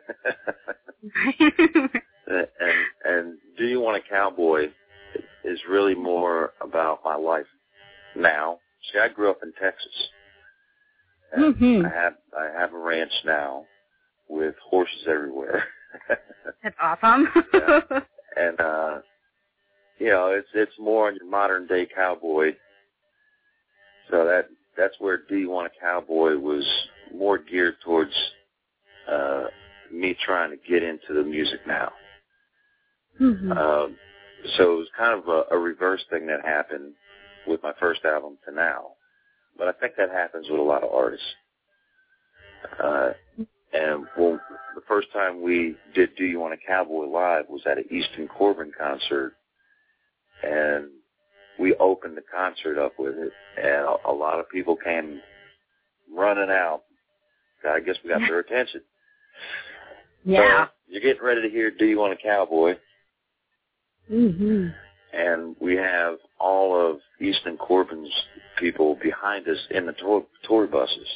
and, and Do You Want a Cowboy is really more about my life now. See, I grew up in Texas. Mm-hmm. I have I have a ranch now with horses everywhere. That's awesome. Yeah. And uh, you know, it's it's more on your modern day cowboy. So that that's where Do You Want a Cowboy was more geared towards uh, me trying to get into the music now. Mm-hmm. Um, so it was kind of a, a reverse thing that happened with my first album to now. But I think that happens with a lot of artists. Uh, and well, the first time we did Do You Want a Cowboy live was at an Easton Corbin concert. And we opened the concert up with it. And a, a lot of people came running out. I guess we got their attention. Yeah. So you're getting ready to hear Do You Want a Cowboy? Mm-hmm. And we have all of Easton Corbin's people behind us in the tour, tour buses.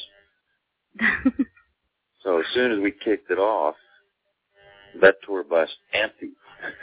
So as soon as we kicked it off, that tour bus emptied.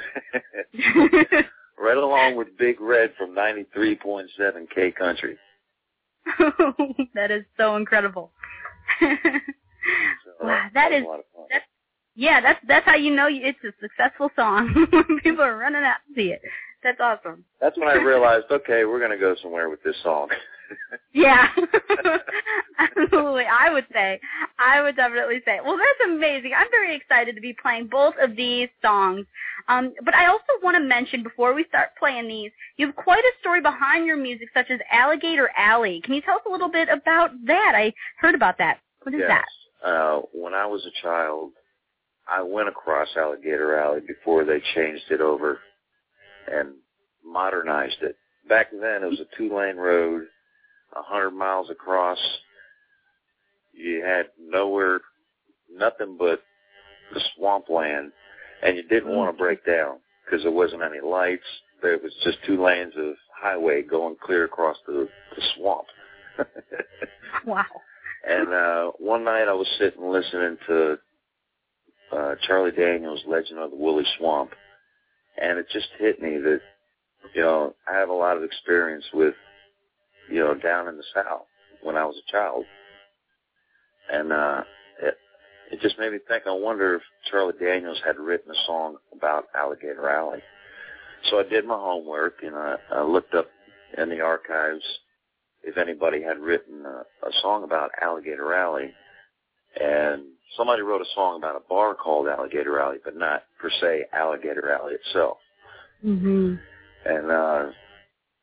Right along with Big Red from ninety-three point seven K Country. That is so incredible. So wow, that, that that is, a lot of fun. that's, yeah, that's, that's how you know it's a successful song. When people are running out to see it. That's awesome. That's when I realized, okay, we're going to go somewhere with this song. Yeah. Absolutely. I would say. I would definitely say. Well, that's amazing. I'm very excited to be playing both of these songs. Um, but I also want to mention, before we start playing these, you have quite a story behind your music, such as Alligator Alley. Can you tell us a little bit about that? I heard about that. What is yes. that? Uh, when I was a child, I went across Alligator Alley before they changed it over and modernized it. Back then, it was a two-lane road, a hundred miles across. You had nowhere, nothing but the swampland, and you didn't want to break down because there wasn't any lights. There was just two lanes of highway going clear across the, the swamp. Wow. And uh, one night I was sitting listening to uh, Charlie Daniels' Legend of the Woolly Swamp, and it just hit me that, you know, I have a lot of experience with, you know, down in the South when I was a child. And uh, it, it just made me think, I wonder if Charlie Daniels had written a song about Alligator Alley. So I did my homework, and I, I looked up in the archives if anybody had written a, a song about Alligator Alley. And somebody wrote a song about a bar called Alligator Alley, but not, per se, Alligator Alley itself. Mm-hmm. And uh,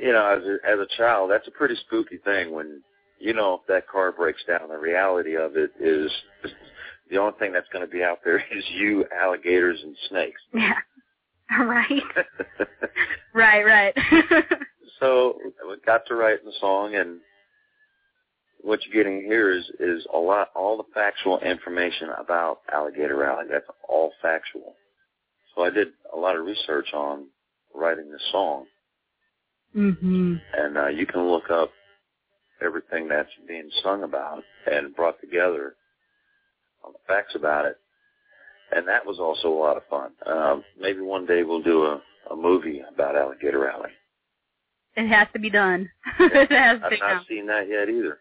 you know, as a, as a child, that's a pretty spooky thing when, you know, if that car breaks down, the reality of it is the only thing that's going to be out there is you, alligators, and snakes. Yeah. Right. right, right. So we got to writing the song, and what you're getting here is, is a lot, all the factual information about Alligator Rally. That's all factual. So I did a lot of research on writing this song. Mm-hmm. And uh, you can look up everything that's being sung about and brought together on the facts about it. And that was also a lot of fun. Um, maybe one day we'll do a, a movie about Alligator Rally. It has to be done. It has I've to not now. seen that yet either.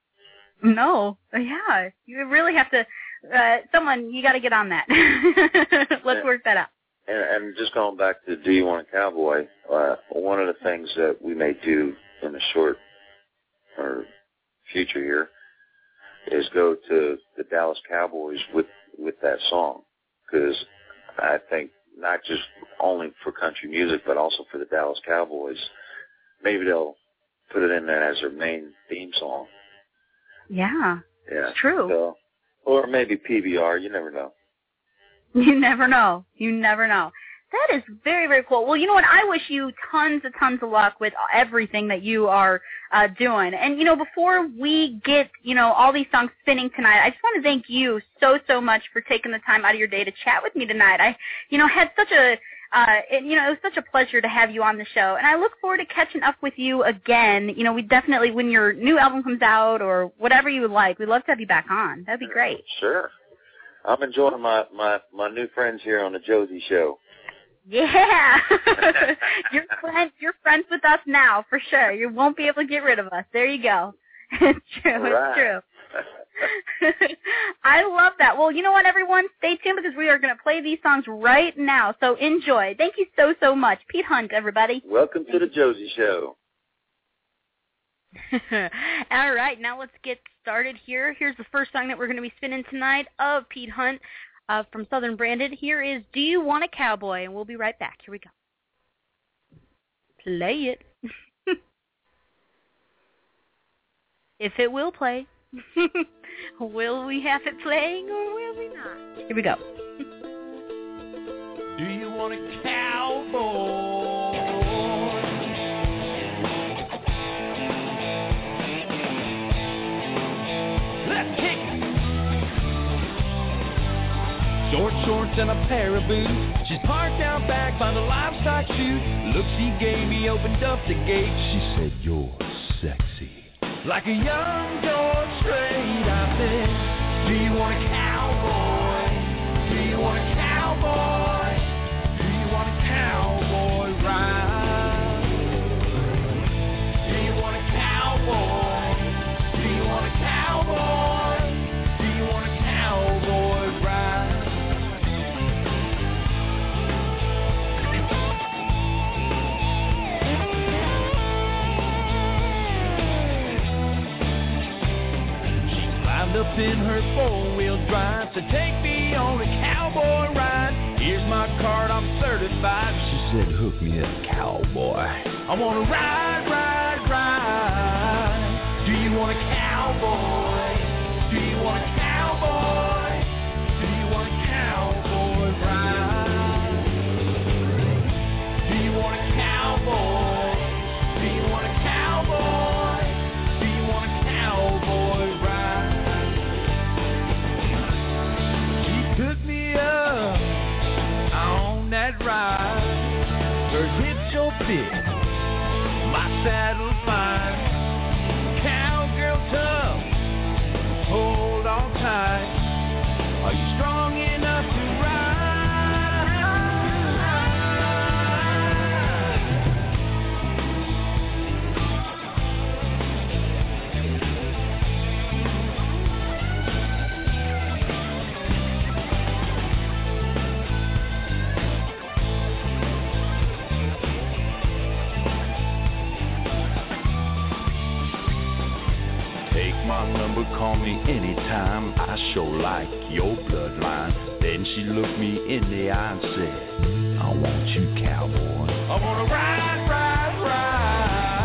No. Yeah. You really have to, uh, someone, you got to get on that. Let's Yeah. work that out. And, and just going back to Do You Want a Cowboy, uh, one of the things that we may do in the short or future here is go to the Dallas Cowboys with, with that song. Because I think not just only for country music, but also for the Dallas Cowboys, maybe they'll put it in there as their main theme song. Yeah. Yeah. It's true. So, or maybe P B R, you never know. You never know. You never know. That is very, very cool. Well, you know what? I wish you tons and tons of luck with everything that you are uh, doing. And, you know, before we get, you know, all these songs spinning tonight, I just want to thank you so, so much for taking the time out of your day to chat with me tonight. I, you know, had such a, uh, it, you know, it was such a pleasure to have you on the show. And I look forward to catching up with you again. You know, we definitely, when your new album comes out or whatever you would like, we'd love to have you back on. That'd be great. Sure. I'm enjoying my, my, my new friends here on the Josie Show. Yeah. you're friends you're friends with us now, for sure. You won't be able to get rid of us. There you go. It's true. Right. It's true. I love that. Well, you know what, everyone? Stay tuned because we are going to play these songs right now. So enjoy. Thank you so, so much. Pete Hunt, everybody. Welcome to the Josie Show. All right, now let's get started here. Here's the first song that we're going to be spinning tonight of Pete Hunt uh, from Southern Branded. Here is Do You Want a Cowboy? And we'll be right back. Here we go. Play it. If it will play. Will we have it playing or will we not? Here we go. Do you want a cowboy? Let's kick it. Short shorts and a pair of boots. She's parked out back by the livestock chute. Look, she gave me, opened up the gate. She said, "You're sexy." Like a young George Strait, I said, "Do you want a cowboy? Do you want a cowboy? Do you want a cowboy ride? Do you want a cowboy? Do you want a cowboy? Do you want a cowboy ride?" Up in her four-wheel drive, so take me on a cowboy ride. Here's my card, I'm certified. She said, "Hook me up, cowboy. I want to ride, ride, ride. Do you want a cowboy? Do you want a cowboy? Do you want a cowboy ride? Do you want a cowboy? Do you want a cowboy? Do you want a cowboy ride?" Took me up on that ride. Her hips so big, my saddle fine. Cowgirl tough, hold on tight. Are you strong enough to ride? My number, call me anytime. I sure like your bloodline. Then she looked me in the eye and said, "I want you, cowboy. I want to ride, ride, ride.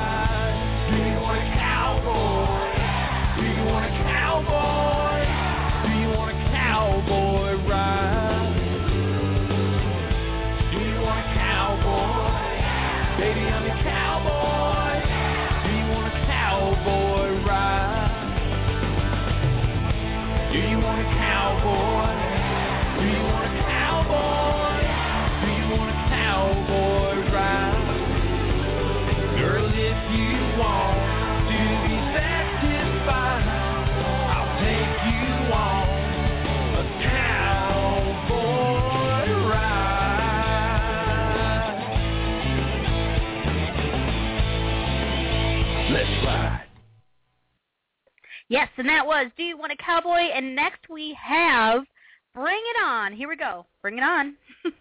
and that was Do You Want a Cowboy? And next we have Bring It On. Here we go. Bring it on.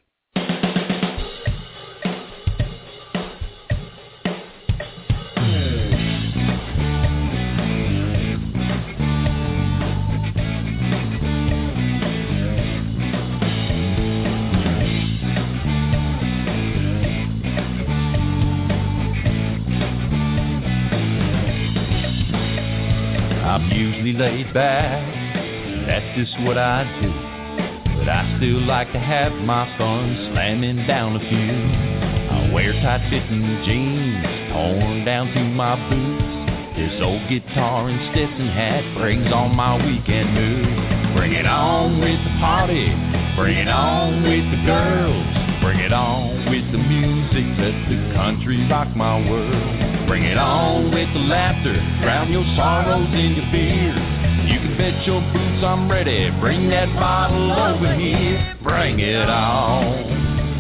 I'm usually laid back, that's just what I do. But I still like to have my fun slamming down a few. I wear tight-fitting jeans, torn down to my boots. This old guitar and Stetson hat brings on my weekend mood. Bring it on with the party, bring it on with the girls. Bring it on with the music, let the country rock my world. Bring it on with the laughter, drown your sorrows in your beer. You can bet your boots I'm ready, bring that bottle over here. Bring it on.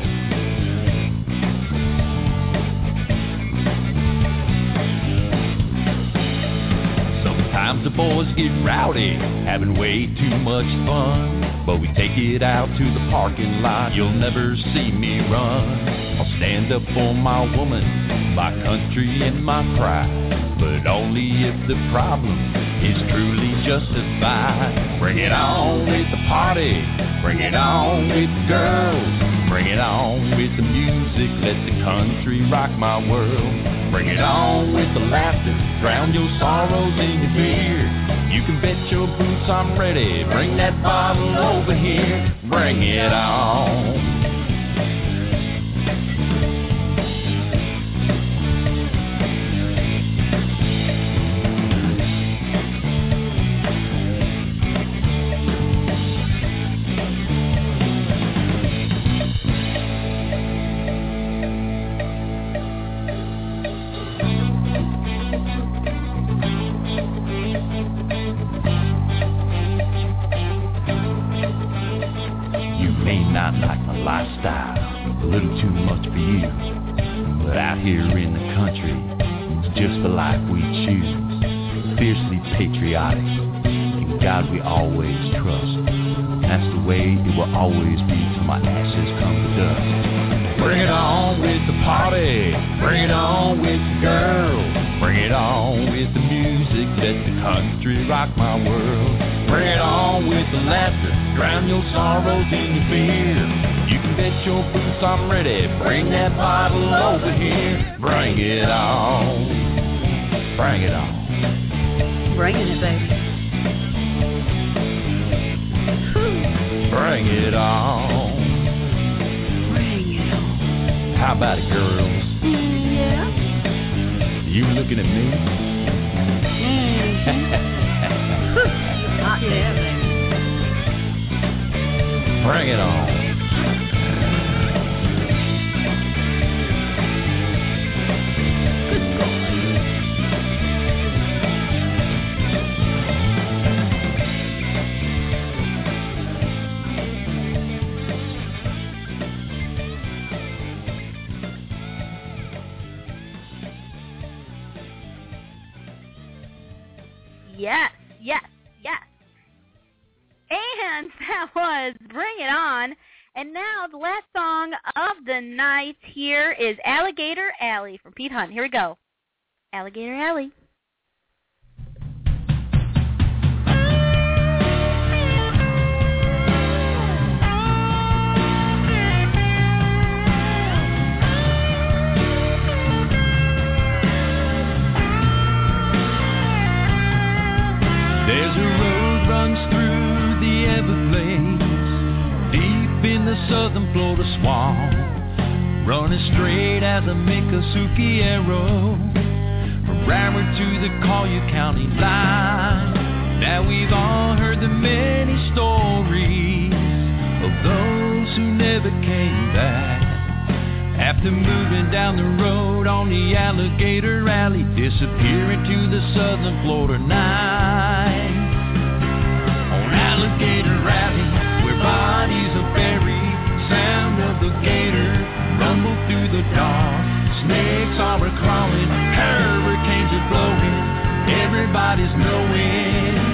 Sometimes the boys get rowdy, having way too much fun. But we take it out to the parking lot, you'll never see me run. I'll stand up for my woman, my country and my pride, but only if the problem is truly justified. Bring it on with the party, bring it on with the girls. Bring it on with the music, let the country rock my world. Bring it on with the laughter, drown your sorrows in your beer. You can bet your boots I'm ready, bring that bottle over here. Bring it on. Not like my lifestyle, a little too much for you. But out here in the country, it's just the life we choose. Fiercely patriotic, in God we always trust. That's the way it will always be till my ashes come to dust. Bring it on with the party, bring it on with the girls. Bring it on with the music, let the country rock my world. Bring it on with the laughter, drown your sorrows in your beer. You can bet your boots I'm ready, bring that bottle over here. Bring it on, bring it on. Bringing it, baby. Bring it on. Bring it on. How about it, girls? Yeah. You looking at me? Mm-hmm. Hot yeah, baby. Bring it on. Yes, yes, yes. And that was Bring It On. And now the last song of the night here is Alligator Alley from Pete Hunt. Here we go. Alligator Alley. There's a road runs through the Everglades, deep in the southern Florida swamp, running straight as a Miccosukee arrow, from Broward to the Collier County line. Now we've all heard the many stories of those who never came back, after moving down the road on the Alligator Alley, disappearing to the southern Florida night. On Alligator Alley, where bodies are buried, sound of the gator rumble through the dark. Snakes are a-crawling, hurricanes are blowing, everybody's knowing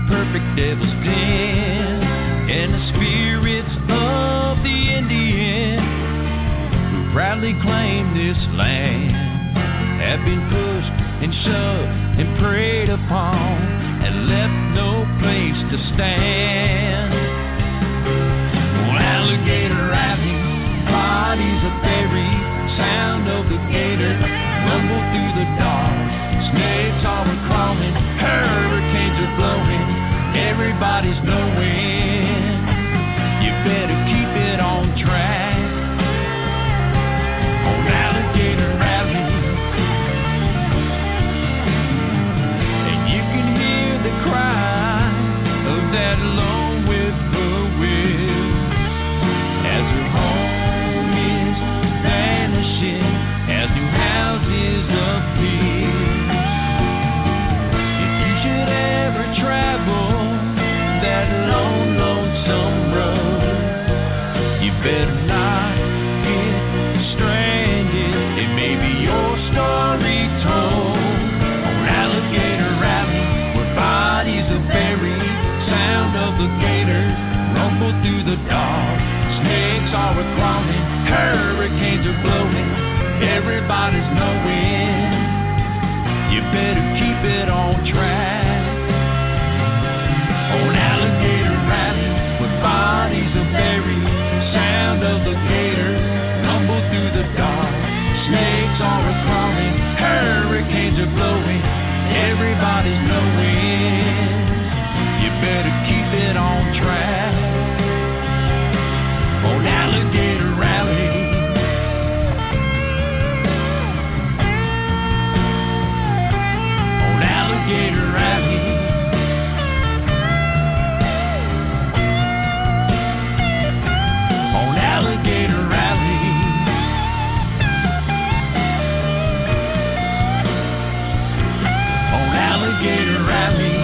perfect devil's den, and the spirits of the Indian who proudly claim this land have been pushed and shoved and preyed upon and left no place to stand. Well, alligator alley, bodies are buried, sound of the gator rumble through the dark. Snakes are crawling, hurricanes are blowing, everybody's knowing you better keep it on track. On Alligator Alley, and you can hear the cry of that lone whippoorwill as her home is vanishing, as new houses appear. If you should ever travel that lone, lonesome road, you better not get stranded. It may be your story told on Alligator Alley, where bodies are buried, sound of the gator rumble through the dark. Snakes are crawling, hurricanes are blowing, everybody's knowing you better keep it on track. On Alligator Alley, where bodies are buried, sound of the gator rumble through the dark. Snakes are crawling, hurricanes are blowing, everybody's knowing you better keep it on track. On Alligator Alley, on Alligator Alley, on Alligator Alley, on Alligator Alley.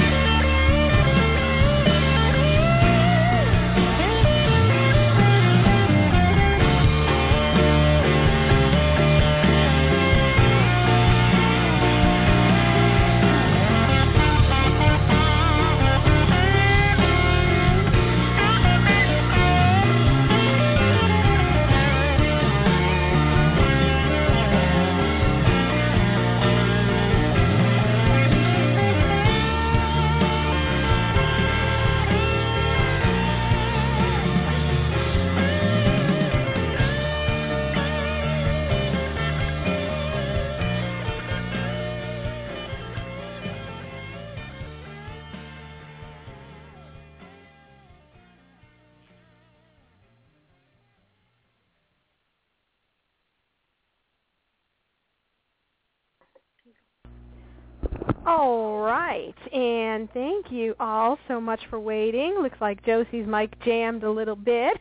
All right, and thank you all so much for waiting. Looks like Josie's mic jammed a little bit.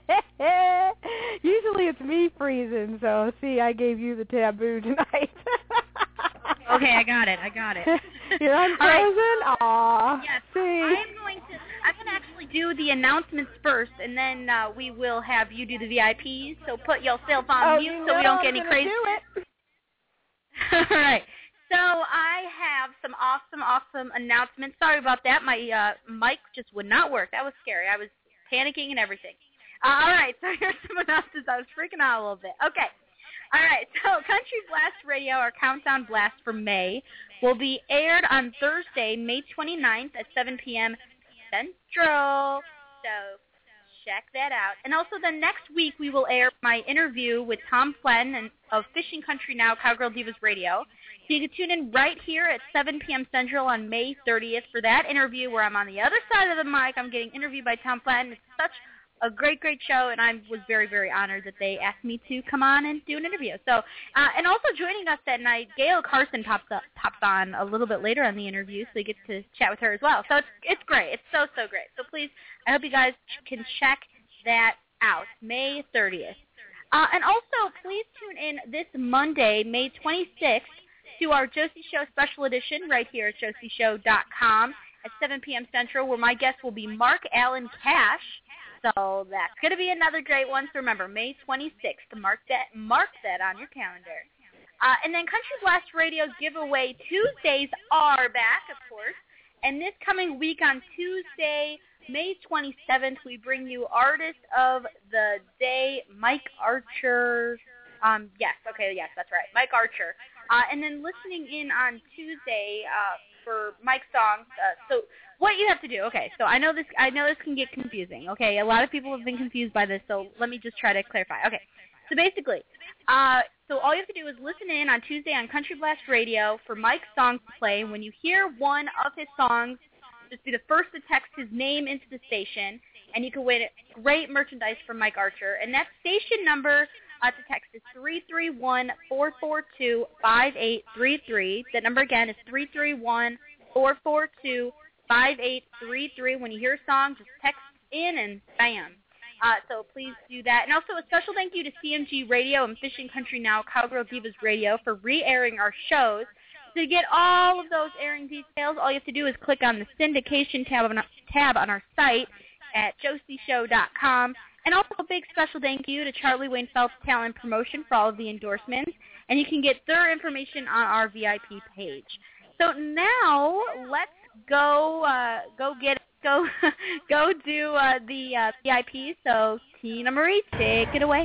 Usually it's me freezing, so see, I gave you the taboo tonight. Okay, I got it. I got it. You're unfrozen? Right. Aw. Yes. See? I'm going to. I'm going to actually do the announcements first, and then uh, we will have you do the V I Ps. So put yourself on oh, mute you so we don't get any I'm crazy. Do it. All right. So I have some awesome, awesome announcements. Sorry about that. My uh, mic just would not work. That was scary. I was panicking and everything. Uh, all right. So here's some announcements. I was freaking out a little bit. Okay. All right, so Country Blast Radio, our countdown blast for May, will be aired on Thursday, May twenty-ninth at seven p.m. Central. So check that out. And also the next week we will air my interview with Tom Flann of Fishing Country Now, Cowgirl Divas Radio. So you can tune in right here at seven p.m. Central on May thirtieth for that interview where I'm on the other side of the mic. I'm getting interviewed by Tom Flann. It's such a great, great show, and I was very, very honored that they asked me to come on and do an interview. So, uh, and also joining us that night, Gail Carson pops up, pops on a little bit later on the interview, so you get to chat with her as well. So it's it's great. It's so, so great. So please, I hope you guys can check that out, May thirtieth. Uh, and also, please tune in this Monday, May twenty-sixth, to our Josie Show Special Edition right here at josie show dot com at seven p.m. Central, where my guest will be Mark Allen Cash. So that's going to be another great one. So remember, May twenty-sixth, mark that, mark that on your calendar. Uh, and then Country Blast Radio's giveaway Tuesdays are back, of course. And this coming week on Tuesday, May twenty-seventh, we bring you Artist of the Day, Mike Archer. Um, yes, okay, yes, that's right, Mike Archer. Uh, and then listening in on Tuesday uh, for Mike's songs. Uh, so what you have to do, okay, so I know this I know this can get confusing, okay? A lot of people have been confused by this, so let me just try to clarify. Okay, so basically, uh, so all you have to do is listen in on Tuesday on Country Blast Radio for Mike's songs to play. When you hear one of his songs, just be the first to text his name into the station, and you can win great merchandise from Mike Archer. And that station number uh, to text is three three one, four four two, five eight three three. That number again is three three one, four four two, five eight three three. When you hear a song, just text in and bam. Uh, so please do that. And also a special thank you to C M G Radio and Fishing Country Now, Cowgirl Divas Radio for re-airing our shows. To get all of those airing details, all you have to do is click on the syndication tab on our, tab on our site at josie show dot com. And also a big special thank you to Charlie Wayne Phelps Talent Promotion for all of the endorsements. And you can get their information on our V I P page. So now let's go uh, go get it. Go go do uh, the uh, V I P. So Tina Marie, take it away.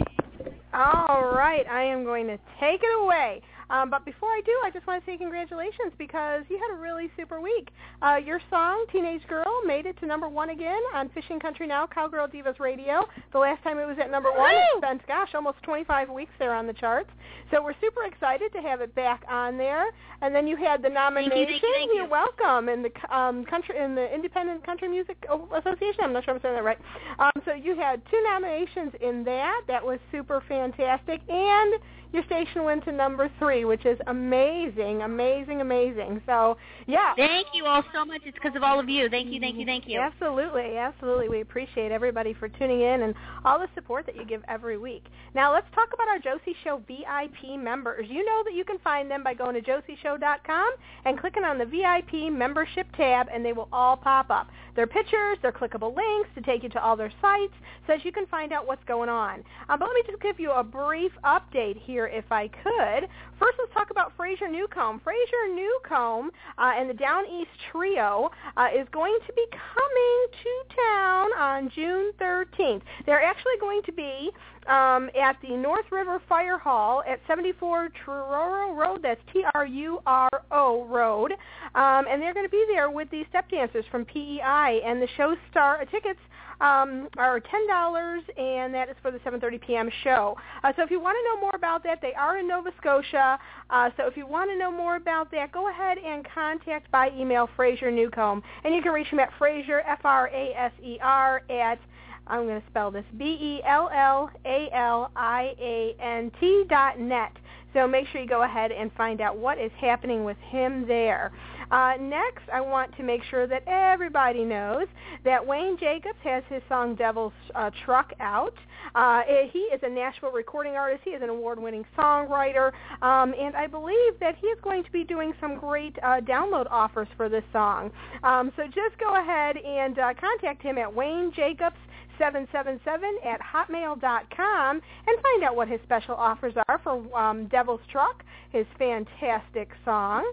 All right, I am going to take it away. Um, but before I do, I just want to say congratulations because you had a really super week. Uh, your song, Teenage Girl, made it to number one again on Fishing Country Now, Cowgirl Divas Radio. The last time it was at number one, it spent, gosh, almost twenty-five weeks there on the charts. So we're super excited to have it back on there. And then you had the nomination. Thank you, thank you, thank you. You're welcome. In the um, country, in the Independent Country Music Association. I'm not sure I'm saying that right. Um, so you had two nominations in that. That was super fantastic. And your station went to number three, which is amazing, amazing, amazing. So, yeah. Thank you all so much. It's because of all of you. Thank you, thank you, thank you. Absolutely, absolutely. We appreciate everybody for tuning in and all the support that you give every week. Now, let's talk about our Josie Show V I P members. You know that you can find them by going to josie show dot com and clicking on the V I P membership tab, and they will all pop up. Their pictures, their clickable links to take you to all their sites so that you can find out what's going on. Uh, but let me just give you a brief update here if I could. First, let's talk about Fraser Newcomb. Fraser Newcomb uh, and the Down East Trio uh, is going to be coming to town on June thirteenth. They're actually going to be um, at the North River Fire Hall at seventy-four Truro Road. That's T R U R O Road. Um, and they're going to be there with the step dancers from P E I. And the show star uh, tickets um, are ten dollars, and that is for the seven thirty p.m. show. Uh, so if you want to know more about that, they are in Nova Scotia. Uh, so if you want to know more about that, go ahead and contact by email Fraser Newcomb. And you can reach him at Fraser, F R A S E R, at, I'm going to spell this, B E L L A L I A N T dot net. So make sure you go ahead and find out what is happening with him there. Uh, next, I want to make sure that everybody knows that Wayne Jacobs has his song Devil's uh, Truck out. Uh, he is a Nashville recording artist. He is an award-winning songwriter. Um, and I believe that he is going to be doing some great uh, download offers for this song. Um, so just go ahead and uh, contact him at Wayne Jacobs seven seven seven at hotmail dot com and find out what his special offers are for um, Devil's Truck, his fantastic song.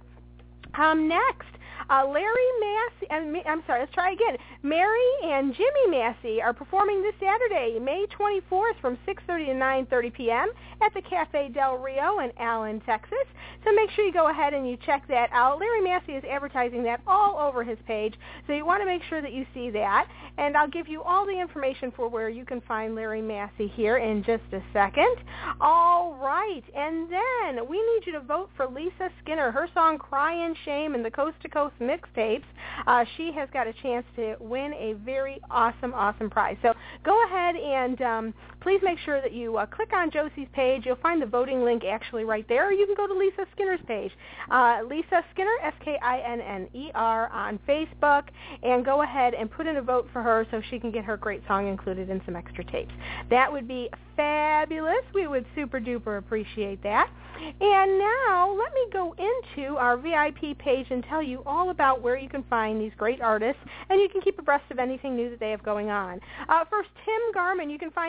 Um, next, uh, Larry Massey, and I'm sorry, let's try again. Mary and Jimmy Massey are performing this Saturday, May twenty-fourth from six thirty to nine thirty p.m. at the Cafe Del Rio in Allen, Texas. So make sure you go ahead and you check that out. Larry Massey is advertising that all over his page, so you want to make sure that you see that. And I'll give you all the information for where you can find Larry Massey here in just a second. All right, and then we need you to vote for Lisa Skinner. Her song Crying Shame and the Coast to Coast mixtapes. Uh, she has got a chance to win a very awesome, awesome prize. So go ahead and um, please make sure that you uh, click on Josie's page. You'll find the voting link actually right there, or you can go to Lisa Skinner's page. Uh, Lisa Skinner, S K I N N E R, on Facebook, and go ahead and put in a vote for her so she can get her great song included in some extra tapes. That would be fabulous. We would super duper appreciate that. And now let me go into our V I P page and tell you all about where you can find these great artists, and you can keep abreast of anything new that they have going on. Uh, first, Tim Garman. You can find him at tim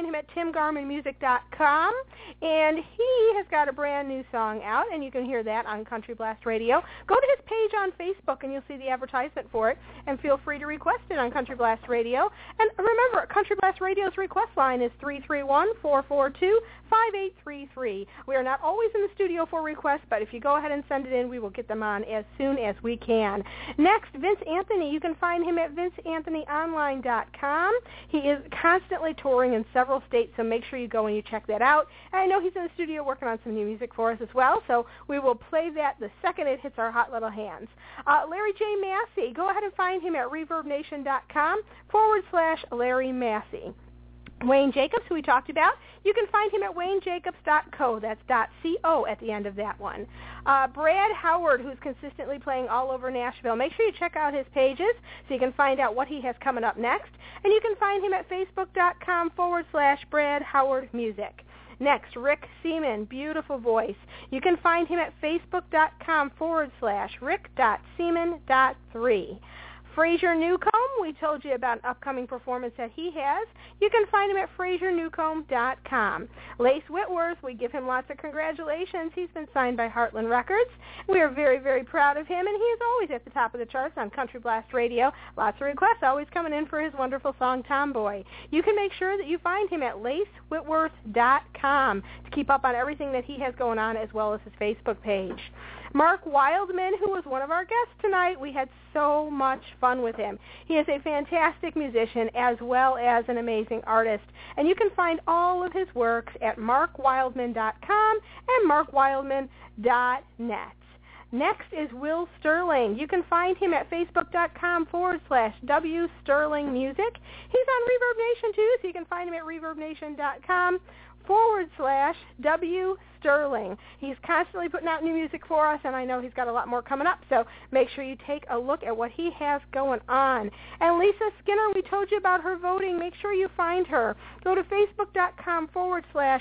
tim garmin music dot com, and he has got a brand new song out, and you can hear that on Country Blast Radio. Go to his page on Facebook, and you'll see the advertisement for it, and feel free to request it on Country Blast Radio. And remember, Country Blast Radio's request line is three three one, four four two, five eight three three. We are not always in the studio for requests, but if you go ahead and send it in, we will get them on as soon as we can. Next, Vince Anthony. You can find him at vince anthony online dot com. He is constantly touring in several states, so make sure you go and you check that out. And I know he's in the studio working on some new music for us as well, so we will play that the second it hits our hot little hands. Uh, Larry J. Massey. Go ahead and find him at reverb nation dot com forward slash Larry Massey. Wayne Jacobs, who we talked about, you can find him at wayne jacobs dot co. That's .co at the end of that one. Uh, Brad Howard, who's consistently playing all over Nashville. Make sure you check out his pages so you can find out what he has coming up next. And you can find him at facebook dot com forward slash Brad Howard Music. Next, Rick Seaman, beautiful voice. You can find him at facebook dot com forward slash rick dot seaman dot three. Fraser Newcomb, we told you about an upcoming performance that he has. You can find him at fraser newcomb dot com. Lace Whitworth, we give him lots of congratulations. He's been signed by Heartland Records. We are very, very proud of him, and he is always at the top of the charts on Country Blast Radio. Lots of requests always coming in for his wonderful song, Tomboy. You can make sure that you find him at lace whitworth dot com to keep up on everything that he has going on, as well as his Facebook page. Mark Wildman, who was one of our guests tonight, we had so much fun with him. He is a fantastic musician as well as an amazing artist, and you can find all of his works at mark wildman dot com and mark wildman dot net. Next is Will Sterling. You can find him at facebook dot com forward slash W Sterling Music. He's on Reverb Nation too, so you can find him at reverb nation dot com forward slash W Sterling. He's constantly putting out new music for us, and I know he's got a lot more coming up, so make sure you take a look at what he has going on. And Lisa Skinner, we told you about her voting. Make sure you find her. Go to facebook dot com forward slash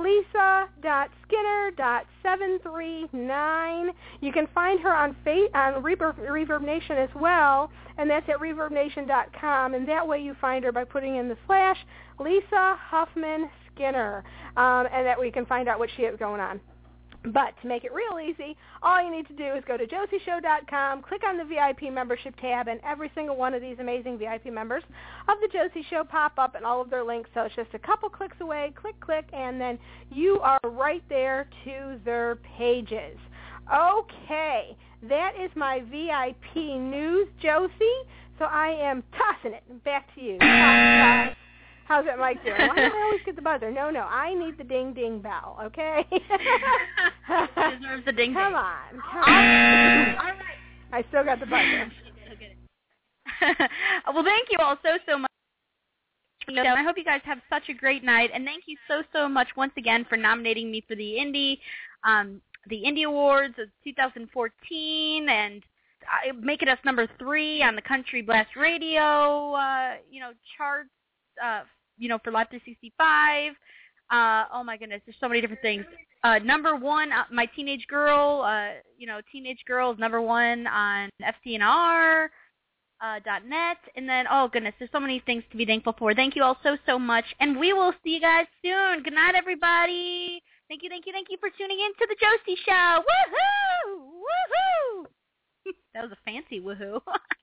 lisa dot skinner dot seven three nine. You can find her on, fa- on Reverb, Reverb Nation as well, and that's at reverb nation dot com, and that way you find her by putting in the slash Lisa Huffman Skinner, um, and that way you can find out what she has going on. But to make it real easy, all you need to do is go to josie show dot com, click on the V I P membership tab, and every single one of these amazing V I P members of the Josie Show pop up and all of their links. So it's just a couple clicks away, click, click, and then you are right there to their pages. Okay, that is my V I P news, Josie. So I am tossing it back to you. Toss, toss. How's that mic doing? Why do I always get the buzzer? No, no, I need the ding-ding bell, okay? Deserves the ding-ding. Come on. Come on. All right. I still got the buzzer. Well, thank you all so, so much. I hope you guys have such a great night, and thank you so, so much once again for nominating me for the Indie, um, the Indie Awards of two thousand fourteen, and uh, making us number three on the Country Blast Radio, uh, you know, charts. Uh, you know, for Live three sixty-five. Uh, oh, my goodness, there's so many different things. Uh, number one, uh, my Teenage Girl, uh, you know, Teenage Girl is number one on F C N R dot net. And then, oh, goodness, there's so many things to be thankful for. Thank you all so, so much. And we will see you guys soon. Good night, everybody. Thank you, thank you, thank you for tuning in to The Josie Show. Woohoo! Woohoo! That was a fancy woohoo.